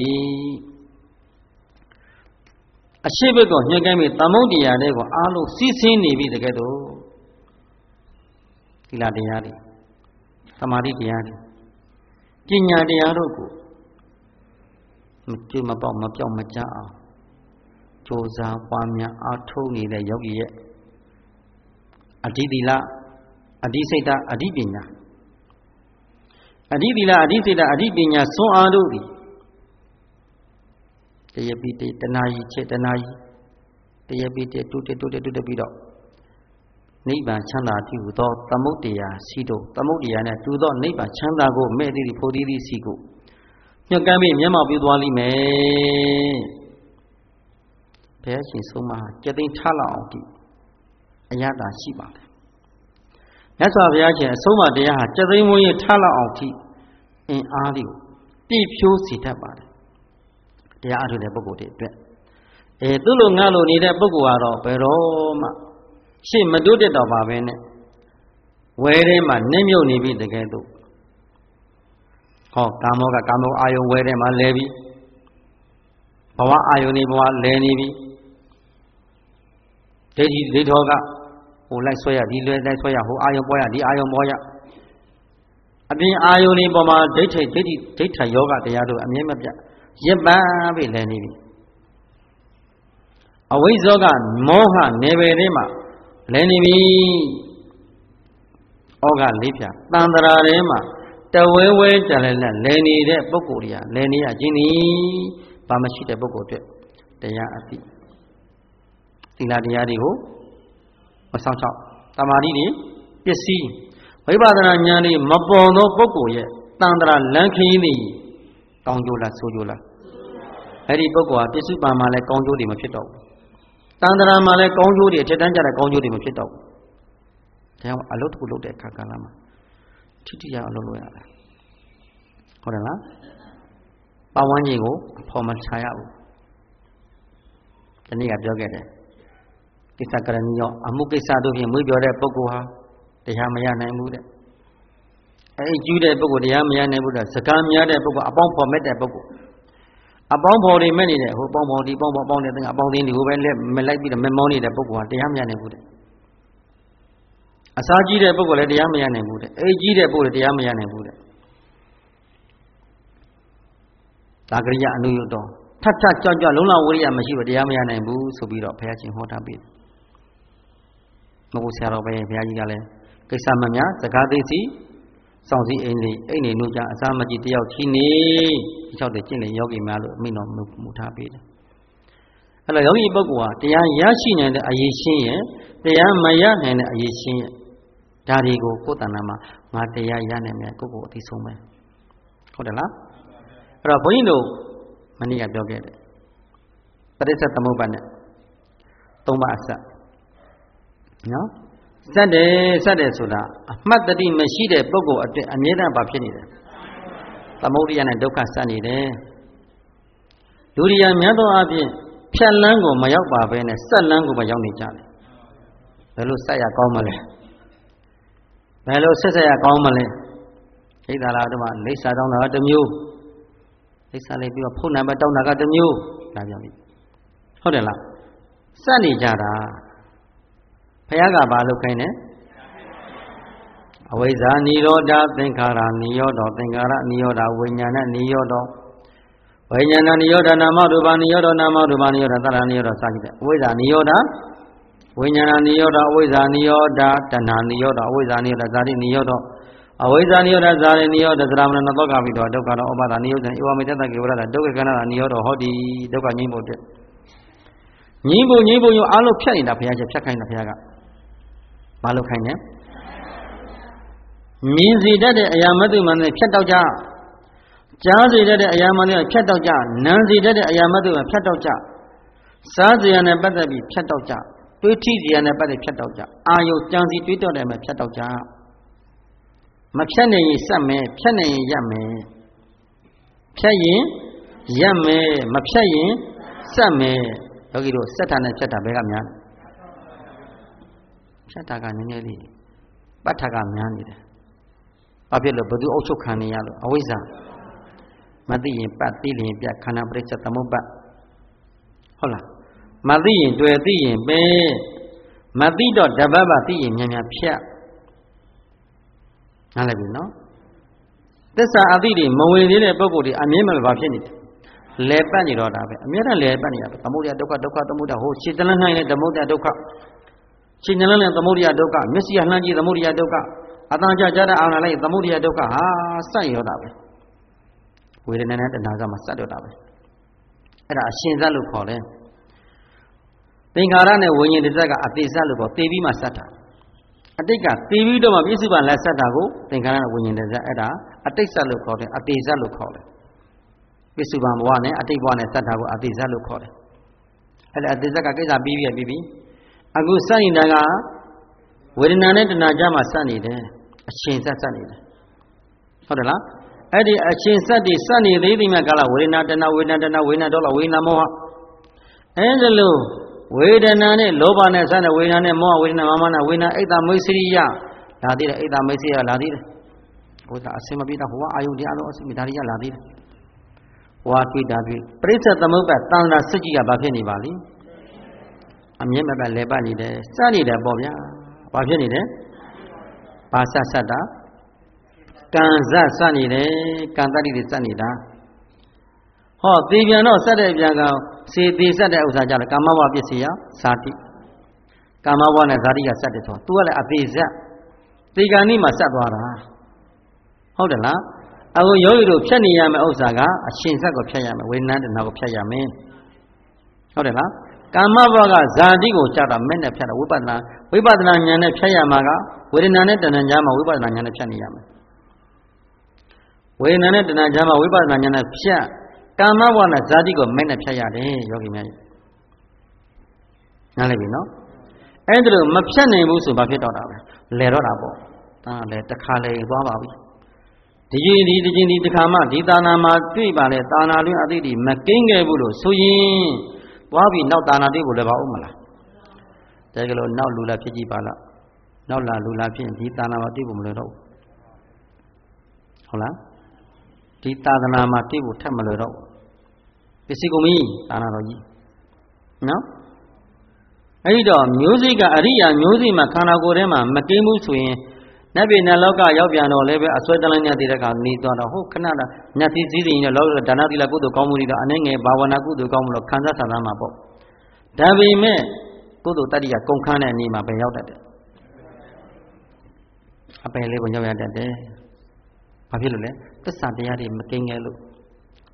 A shibigo, Yagami, Tamodia, they were all Sisini with the ghetto. Iladiari, Tamari Diari, Ginya Diarogo, Mutuma Mapio Maja, Josa, Pamia, Artoni, the Yogi, Adidila, Adiseta, Adibina. Adibila, Adiseta, Adibina, so Adudi. The Yapite, Tanai, Chetanai, the Yapite, Tute, Tute, to the Bido. Neighbor Chanda, to the Tamodia, Sido, Tamodia, and to the neighbor Chanda go, Medi, Podiri, Sigo. Yagami, Yama, Bidwali, me. Pershing so much, getting Tala, Ayada, Shiba. That's why we are here. So much they are just when you tell out in audio. Deep you sit up. They are to the book. A Dulungalo need a book, pero she maduded of Avene. Where my name you need the ghetto. Oh, Kamoga Kamo, Ayo, where am I levy? Power Ioniboa, Lenivi. They did Hoga. Who like soya, the like soya, who iron boy, the iron boy. I mean, I only bomb data, data yoga, the other, I mean, Yababi Lenny. Away Zoga, Moha, Neverema, Lenny Oga Lipia, Tandarema, the way way, Lenny, the Bokuria, Lenny, a genie, Pamashita Bokote, the Yati. Tiladiadiho. Sound out. Tamari, Pesi, Vibadana Yani, Mabono Boko, Tandra Lankini, Conjola Sojula. Harry Boko, Pisuba Male Conjodi Machito. Tandra Male Conjodi, Chetanja Conjodi Machito. Tell a lot to look at Kakalama. Chitia Loya. Horana Pawanyigo, Pomachaya. The nigga jogged. Kisakaranio, Amuki Sadu, him with your Pogoha, the Hamayana Muda. A Judah Pogo, the Hamayana Buddha, Sakamia, the Pogo, a bomb for Meta Pogo. A bomb for the many who bomb for the bomb upon the thing about the who went like the memory the Pogo, the Hamayana Buddha. A Saji the Pogo, the Hamayana Buddha. A G the Pogo, the Hamayana Buddha. Tagaria New York. Tata Jaja Luna William Mashi with the Hamayana Boo, so be up patching hot a bit. No Sarah by Yagale, Kisamania, Sakadisi, Sonsi, any Nuja, Samaji, Tini, shouted Chile Yogi Malo, Mino Mutabi. အဲ့တော့ယောဂီပုဂ္ဂိုလ်ဟာတရားရရှိနေတဲ့အရေးချင်းရဲ့တရားမရနိုင်တဲ့အရေးချင်းရဲ့ဒါတွေကိုကိုယ်တဏ္ဍာမှာငါတရားရနိုင်မယ်ကိုယ့်ကိုယ်အသိဆုံးပဲဟုတ်တယ်လားအဲ့တော့ဘုန်းကြီးတို့မနေ့ကပြောခဲ့တယ်ပရိစ္ဆေသမုပ္ပါဒ်နဲ့သုံးပါးအစနော်စက်တယ်စက်တယ်ဆိုတာအမှတ်တတိမရှိတဲ့ပုဂ္ဂိုလ်အတွက်အမြဲတမ်းဘာဖြစ်နေတယ်သမုဒိယနဲ့ဒုက္ခစက်နေတယ်ဒုရိယာများသောအားဖြင့်ဖြတ်လန်းကိုမရောက်ပါဘဲနဲ့စက်လန်းကိုပဲရောက်နေကြတယ်ဘယ်လိုစက်ရကောင်းမလဲဘယ်လိုဆက်ဆက်ရကောင်းမလဲဣဒ္ဓလာတို့မှာလိစ္ဆာတောင်းတာကတစ်မျိုးလိစ္ဆာလေးပြီးတော့ဖုန်းနံပါတ်တောင်းတာကတစ်မျိုးလာပြောပြီဟုတ်တယ်လားစက်နေကြတာဘုရားကဘာလုပ်ခိုင်းလဲအဝိဇ္ဇာနိရောဓသင်္ခါရနိရောဓသင်္ခါရနိရောဓဝိညာဏနိရောဓဝိညာဏနိရောဓနာမရူပနိရောဓနာမရူပနိရောဓသတ္တနိရောဓစသဖြင့်အဝိဇ္ဇာနိရောဓဝိညာဏနိရောဓအဝိဇ္ဇာနိရောဓတဏှာနိရောဓအဝိဇ္ဇာနိရောဓဇာတိနိရောဓအဝိဇ္ဇာနိရောဓဇာတိနိရောဓသရမဏသောကပိတောဒုက္ခရောဥပါဒနိရောဓဧဝမေတ္တကေဝရဒဒုက္ခကဏ္ဍနိရောဓဟောတိဒုက္ခငြိမ်းဖို့အတွက်ငြိမ်းဖို့ငြိမ်းဖို့ရောအားလုံးဖြတ်နေတာဘုရားချက်ဖြတ်ခိုင်းတာဘုရားကမလုပ်ခိုင်းနဲ့မြင်စေတတ်တဲ့အရာမတုမှန်နဲ့ဖြတ်တော့ကြကြားစေတတ်တဲ့အရာမှန်နဲ့ဖြတ်တော့ကြနားစေတတ်တဲ့အရာမတုမှဖြတ်တော့ကြစားစေရနဲ့ပတ်သက်ပြီးဖြတ်တော့ကြတွေးထိစေရနဲ့ပတ်သက်ဖြတ်တော့ကြအာယုကြံစီတွေးတော့တယ်မှဖြတ်တော့ကြမဖြတ်နိုင်ရင်စက်မယ်ဖြတ်နိုင်ရင်ရပ်မယ်ဖြတ်ရင်ရပ်မယ်မဖြတ်ရင်စက်မယ်ယောဂီတို့စက်တာနဲ့ဖြတ်တာဘယ်ကများလဲဖြတ်တာကနည်းနည်းလေးပတ်ထာကများနေတယ်ဘာဖြစ်လို့ဘသူအုပ်ချုပ်ခံနေရလို့အဝိဇ္ဇာမသိရင်ပတ်သိရင်ပြခန္ဓာပရိစ္ဆေသမုပ္ပါဟုတ်လားမသိရင်တွေ့သိရင်ပဲမသိတော့တပတ်ပတ်သိရင်မြန်မြန်ဖြတ်နားလည်ပြီနော်သစ္စာအသိတွေမဝင်သေးတဲ့ပုဂ္ဂိုလ်တွေအမြဲမဘာဖြစ်နေတယ်လဲပတ်နေတော့တာပဲအမြဲတမ်းလဲပတ်နေရပဲသမုဒယဒုက္ခဒုက္ခသမုဒယဟိုခြေတလန်းနိုင်တဲ့သမုဒယဒုက္ခခြေတလန်းနဲ့သမုဒယဒုက္ခမျက်စိရလှမ်းကြည့်သမုဒယဒုက္ခအတန်ကြကြတဲ့အာဏာလိုက်သမုဒယဒုက္ခဟာစက်ရောတာပဲဝေဒနာနဲ့တဏှာကမှစက်တော့တာပဲအဲ့ဒါအရှင်ဇတ်လို့ခေါ်တယ်သင်္ခါရနဲ့ဝိညာဉ်တစ်သက်ကအတိဇတ်လို့ခေါ်သိပြီးမှစက်တာအတိတ်ကသိပြီးတော့မှပြစ္စုပန်လက်စက်တာကိုသင်္ခါရနဲ့ဝိညာဉ်တစ်သက်အဲ့ဒါအတိတ်ဇတ်လို့ခေါ်တယ်အတိဇတ်လို့ခေါ်တယ်ပြစ္စုပန်ဘဝနဲ့အတိတ်ဘဝနဲ့စက်တာကိုအတိဇတ်လို့ခေါ်တယ်အဲ့ဒါအတိဇတ်ကကိစ္စပြီးပြီးပြီးပြီးအခုစက်နေတာကဝေဒနာနဲ့တဏှာကြားမှာစက်နေတယ်အရှင်စက်စက်နေတယ်ဟုတ်တယ်လားအဲ့ဒီအရှင်စက်တွေစက်နေသေးသည်မြတ်ကလားဝေဒနာတဏှာဝေဒနာတဏှာဝေဒနာတော့လားဝေဒနာမောဟအဲ့ဒါလို့ဝေဒနာနဲ့လောဘနဲ့စတဲ့ဝေဒနာနဲ့မောဟဝေဒနာမာမနာဝေဒနာအိတ်တမိတ်စရိယလာသေးတယ်အိတ်တမိတ်စရိယလာသေးတယ်ဟိုကအစင်မပြေတာဟိုကအာယုန်တရားလုံးအစင်မဒါတွေကလာသေးတယ်ဟိုကတွေ့တာတွေ့ပရိစ္ဆေသမုပ္ပါတန်တာစစ်ကြီးကဘာဖြစ်နေပါလိအမြဲမပဲလဲပတ်နေတယ်စနေတယ်ပေါ့ဗျာဘာဖြစ်နေတယ်ဘာစတ်စတ်တာကံဇတ်စနေတယ်ကံတတိတွေစက်နေတာဟောသေပြန်တော့စက်တဲ့ပြန်ကောင်စေသေးစက်တဲ့ဥစ္စာကြတယ်ကာမဘဝပစ္စည်းယဇာတိကာမဘဝနဲ့ဇာတိကစက်တယ်ဆိုတော့ तू ကလည်းအသေးဇတ်သေကံនេះမှာစက်သွားတာဟုတ်တယ်လားအခုယောဂီတို့ဖြတ်နေရမယ့်ဥစ္စာကအရှင်ဇတ်ကိုဖြတ်ရမယ်ဝေဒနာတဏှာကိုဖြတ်ရမယ်ဟုတ်တယ်လားကာမဘဝကဇာတိကိုကြတာမဲ့နဲ့ဖြတ်တာဝိပဿနာဝိပဿနာဉာဏ်နဲ့ဖြတ်ရမှာကဝေဒနာနဲ့တဏှာကြားမှာဝိပဿနာဉာဏ်နဲ့ဖြတ်နေရမယ်ဝေဒနာနဲ့တဏှာကြားမှာဝိပဿနာဉာဏ်နဲ့ဖြတ်ကာမဘဝနဲ့ဇာတိကိုမဲ့နဲ့ဖြတ်ရတယ်ယောဂီများနားလည်ပြီနော်အဲ့ဒါလို့မဖြတ်နိုင်ဘူးဆိုဘာဖြစ်တော့တာလဲလဲတော့တာပေါ့ဒါလည်းတစ်ခါလေသွားပါပြီဒီရင်ဒီဒီချင်းဒီတစ်ခါမှဒီသာနာမှာတွေ့ပါလေသာနာတွင်အသိတိမကင်းခဲ့ဘူးလို့ဆိုရင်သွားပြီနောက်သာနာတွေ့ဖို့လည်းပါဦးမလားတကယ်လို့နောက်လူလာဖြစ်ကြည့်ပါလားနောက်လာလူလာဖြစ်ရင်ဒီသာနာမှာတွေ့ဖို့မလွယ်တော့ဘူးဟုတ်လားဒီသာသနာမှာတွေ့ဖို့ထက်မလွယ်တော့ဘူးပစ္စည်းကုန်ပြီသာနာတော်ကြီးနော်အဲ့ဒီတော့မျိုးစိတ်ကအရိယာမျိုးစိတ်မှာခန္ဓာကိုယ်ထဲမှာမကင်းဘူးဆိုရင်နတ်ပြည်နတ်လောကရောက်ပြန်တော့လည်းပဲအစွဲတလိုင်းနဲ့တည်တဲ့ကနေသွားတော့ဟုတ်ခဏတာညတ်သီးစည်းစည်းနဲ့လောကဒါနသီလကုသိုလ်ကောင်းမှုတွေတော့အနေငယ်ဘာဝနာကုသိုလ်ကောင်းမှုလို့ခံစားဆန္ဒမှာပေါ့ဒါပေမဲ့ကုသိုလ်တတ္တိကကုန်ခန်းတဲ့အနေမှာပဲရောက်တတ်တယ်အပယ်လေးကိုရောက်ရတတ်တယ်ဘာဖြစ်လို့လဲသစ္စာတရားတွေမကင်းငယ်လို့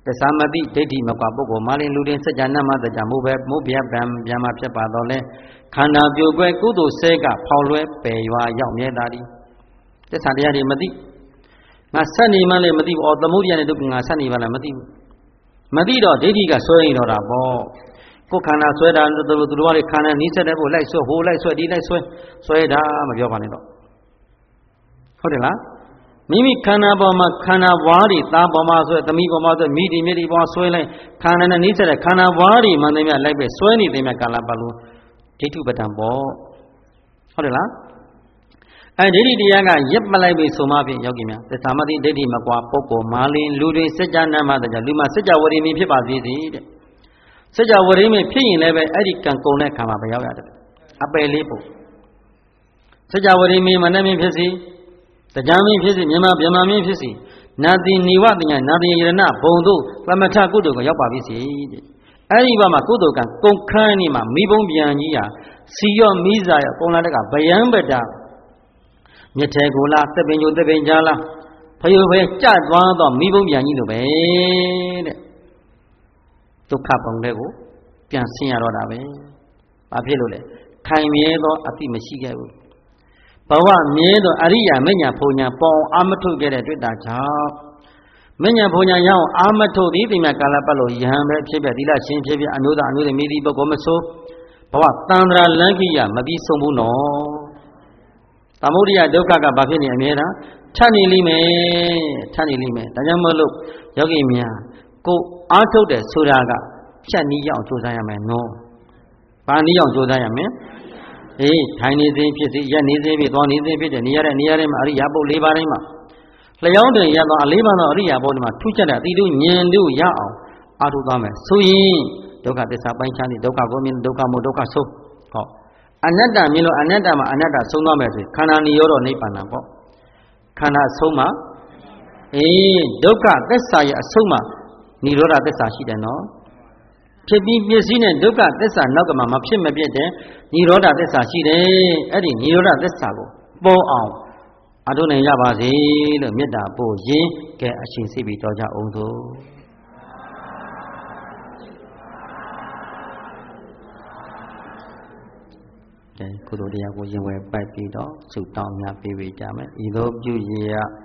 တစ္ဆာမတိဒိဋ္ဌိမကွာပုဂ္ဂိုလ်မာလင်လူတွင်စัจ जा နမတကြမိုးပဲမိုးပြဗံပြန်မှာဖြစ်ပါတော့လဲခန္ဓာပြိုကွဲကုသိုလ်ဆဲကဖောက်လွဲပယ်ရွာရောက်မြဲတာဒီတစ္ဆာတရားတွေမသိငါဆက်နေမှလည်းမသိဘူးအော်သမုဒိယနဲ့ဒုက္ခငါဆက်နေပါလားမသိဘူးမသိတော့ဒိဋ္ဌိကဆွဲနေတော့တာပေါ့ကိုယ်ခန္ဓာဆွဲတာတို့တို့တို့ကခန္ဓာနီးစက်တဲ့ဖို့လိုက်ဆွဲဟိုလိုက်ဆွဲဒီလိုက်ဆွဲဆွဲတာမပြောပါနဲ့တော့ဟုတ်တယ်လားမိမိခန္ဓာပေါ်မှာခန္ဓာဘွားတွေသားပေါ်မှာဆွဲသမီးပေါ်မှာဆွဲမိဒီမြစ်ဒီပေါ်ဆွဲလိုက်ခန္ဓာနဲ့နီးစက်တဲ့ခန္ဓာဘွားတွေမှန်တယ်မြလိုက်ပဲဆွဲနေတဲ့မြကာလပတ်လို့ဒိဋ္ဌုပတံပေါ့ဟုတ်တယ်လားအဲဒိဋ္ဌိတရားကရက်မလိုက်ပြီဆိုမှဖြင့်ယောဂီများသစ္စာမတိဒိဋ္ဌိမကွာပုဂ္ဂိုလ်မာလင်လူတွေစัจ जा နမတကြလူမှာစัจ जा ဝရိမင်းဖြစ်ပါစေသည်တဲ့စัจ जा ဝရိမင်းဖြစ်ရင်လည်းပဲအဲ့ဒီကံကုန်တဲ့ခံမှာမရောက်ရတယ်အပယ်လေးပုံစัจ जा ဝရိမင်းမနမင်းဖြစ်စီတရားမင်းဖြစ်စီမြန်မာဗြဟ္မာမင်းဖြစ်စီနာတိနိဝတညာနာတိယရဏဘုံတို့သမထကုသိုလ်ကိုရောက်ပါပြီစီတဲ့အဲ့ဒီဘမှာကုသိုလ်ကံကုန်ခန်းနေမှာမိဘုံပြန်ကြီးဟာစီရော့မိစာရော့ကုန်လာတဲ့ကဗယံပတမြစ်ထဲကိုလားသပင်ကျိုသပင်ကြားလားဖယိုပဲကြသွားတော့မိဘုံပြန်ကြီးလိုပဲတဲ့ဒုက္ခပုံတဲ့ကိုပြန်ဆင်းရတော့တာပဲဘာဖြစ်လို့လဲခိုင်မြဲသောအတိမရှိခဲ့ဘူးဘဝမြဲသောအရိယာမညာဘုံညာပေါအောင်အာမထုတ်ခဲ့တဲ့တွေ့တာကြောင့်မညာဘုံညာရအောင်အာမထုတ်သည်ဒီမှာကာလပတ်လို့ယဟန်ပဲဖြစ်ဖြစ်သီလရှင်ဖြစ်ဖြစ်အမျိုးသားအမျိုးသမီးဒီပုဂ္ဂိုလ်မဆိုးဘဝတန်ត្រာလန်းခိယမပြီးဆုံးဘူးနော်သမုဒိယဒုက္ခကဘာဖြစ်နေအမြဲတမ်းထပ်နေလိမ့်မယ်ထပ်နေလိမ့်မယ်ဒါကြောင့်မလို့ယောဂီများကိုအားထုတ်တယ်ဆိုတာကဖြတ်နည်းအောင်ကြိုးစားရမယ်နော်ဘာနည်းအောင်ကြိုးစားရမလဲအေးထိုင်နေစဉ်ဖြစ်စေရက်နေစဉ်ဖြစ်သွားနေစဉ်ဖြစ်တဲ့နေရာတဲ့နေရာတွေမှာအရိယာပုတ်၄ပါးတိုင်းမှာလျောင်းတယ်ရတော့အလေးပါးသောအရိယာပုတ်တွေမှာထူးခြားတဲ့အတိတို့ဉာဏ်တို့ရအောင်အားထုတ်သွားမယ်ဆိုရင်ဒုက္ခသစ္စာပိုင်းခြားနေဒုက္ခကိုမြင်ဒုက္ခမို့ဒုက္ခဆုံးဟောအနတ္တမြင်လို့အနတ္တမှာအနတ္တဆုံးသွားမယ်ဆိုခန္ဓာနိရောဓနိဗ္ဗာန်ပေါ့ခန္ဓာဆုံးမှာအေးဒုက္ခသစ္စာရဲ့အဆုံးမှာနိရောဓသစ္စာရှိတယ်နော်ဖြစ်ပြီးပစ္စည်းနဲ့ဒုက္ခသစ္စာနောက်ကမှမဖြစ်မပြတ်တဲ့နိရောဓသစ္စာရှိတယ်အဲ့ဒီနိရောဓသစ္စာကိုပေါ်အောင်အထုံးနိုင်ရပါစေလို့မေတ္တာပို့ရင်းကဲအရှင်စိပြီးတော်ကြအောင်သို့ကဲကုသိုလ်တရားကိုရင်ဝယ်ပိုက်ပြီးတော့ဆုတောင်းများပေးဝေကြမယ်ဤသို့ပြုရ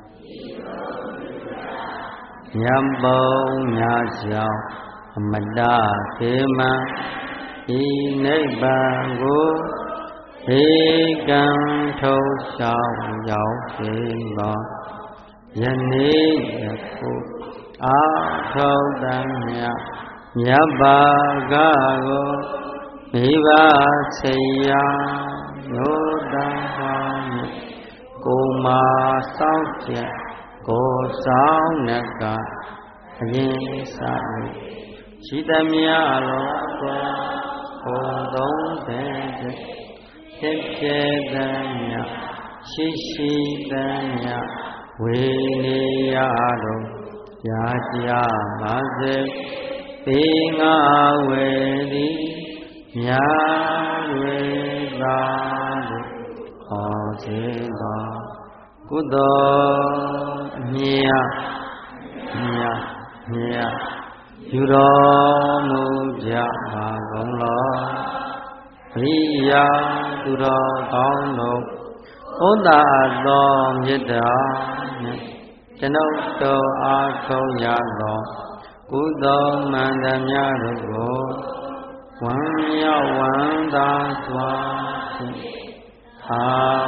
ညံပုံညာကြောင့်အမတခေမံဤနိဗ္ဗာန်ကိုဧကံထုံးဆောင်ရောက်စေသောယနေ့ယခုအာထုံးတမ်းမြတ်မြတ်ဘာကကိုမိဘဆေယယောတံဟောမြတ်ကိုမာစောင့်ချက်ကိုဆောင်နကအရင်စားရှိသမျှလောကဘုံသုံးတဲ့ဖြစ်ဖြစ်တဲ့မြတ်ရှိရှိတဲ့မြတ်ဝေနေရတော့ကြာကြာပါစေပေငါဝေသည်မြတ်ဝေသာလို့ခေါ်စေသောကုသိုလ်အမြတ်မြတ်မြတ်ယူတော်မူကြပါကုန်လောအရိယာသူတော်ကောင်းတို့ဩတာသောမေတ္တာနှင့်ကျွန်ုပ်တို့အားထုတ်ရသောကုသိုလ်မှန်သမျှတို့ကိုဝမ်းမြောက်ဝမ်းသာစွာဖြင့်အာ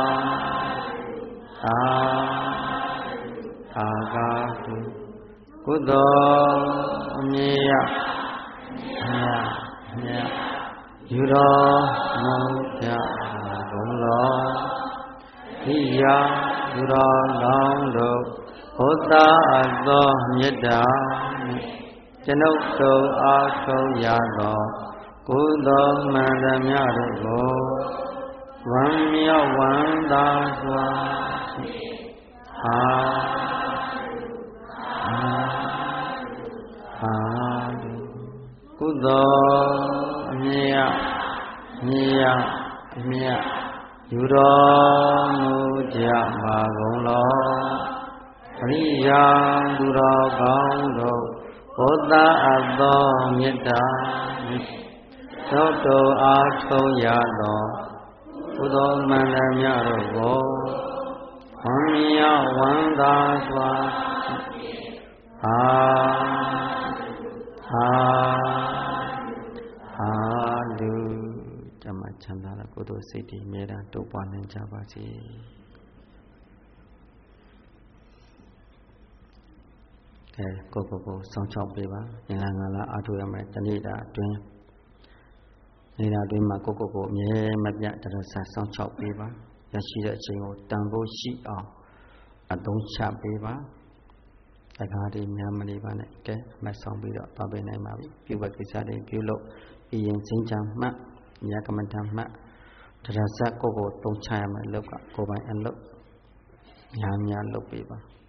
အာအာကာတုကုသိုလ်အမြတ်မြတ်မြတ်ယူတော်မူကြပါကုန်လောဤရာယူတော်ကောင်းတို့ဘုရားသောမေတ္တာကျွန်ုပ်တို့အားထုတ်ရသောကုသိုလ်မှန်သမျှတို့ကိုဝမ်းမြောက်ဝမ်းသာစွာအာအာကုသိုလ်အမြတ်မြတ်မြတ်ယူတော်မူကြပါကုန်လောအရိယာသူတော်ကောင်းတို့ဘဘောသာအပ်သောမေတ္တာသောတောအားထုတ်ရသောကုသိုလ်မှန်သမျှတို့ကိုဝမ်းမြောက်ဝမ်းသာစွာအာအာအာလူဓမ္မချမ်းသာတဲ့ကုသိုလ်စိတ်တွေအမြဲတမ်းတိုးပွားနိုင်ကြပါစေ။ကဲကိုကိုကိုစောင့်ချောက်ပေးပါ။ဉာဏ်ငါလာအားထုတ်ရမယ်တနေ့တာအတွင်းနေတာအတွင်းမှာကိုကိုကိုအမြဲမပြတ်တရဆစောင့်ချောက်ပေးပါ။ရရှိတဲ့အချိန်ကိုတန်ဖိုးရှိအောင်အသုံးချပေးပါ။တခါတည်းများမနေပါနဲ့။ကဲမဆောင်ပြီးတော့သွားပေးနိုင်ပါပြီ။ပြုဝတ်ကိစ္စတွေပြုလို့ပြီးရင်စင်ကြံမှတ်ဉာဏ်ကမ္မဋ္ဌာန်းမှတ်တရဆကိုကိုသုံးချရမယ်လောက်ကကိုယ်ပိုင်အလုပ်များများလုပ်ပေးပါ။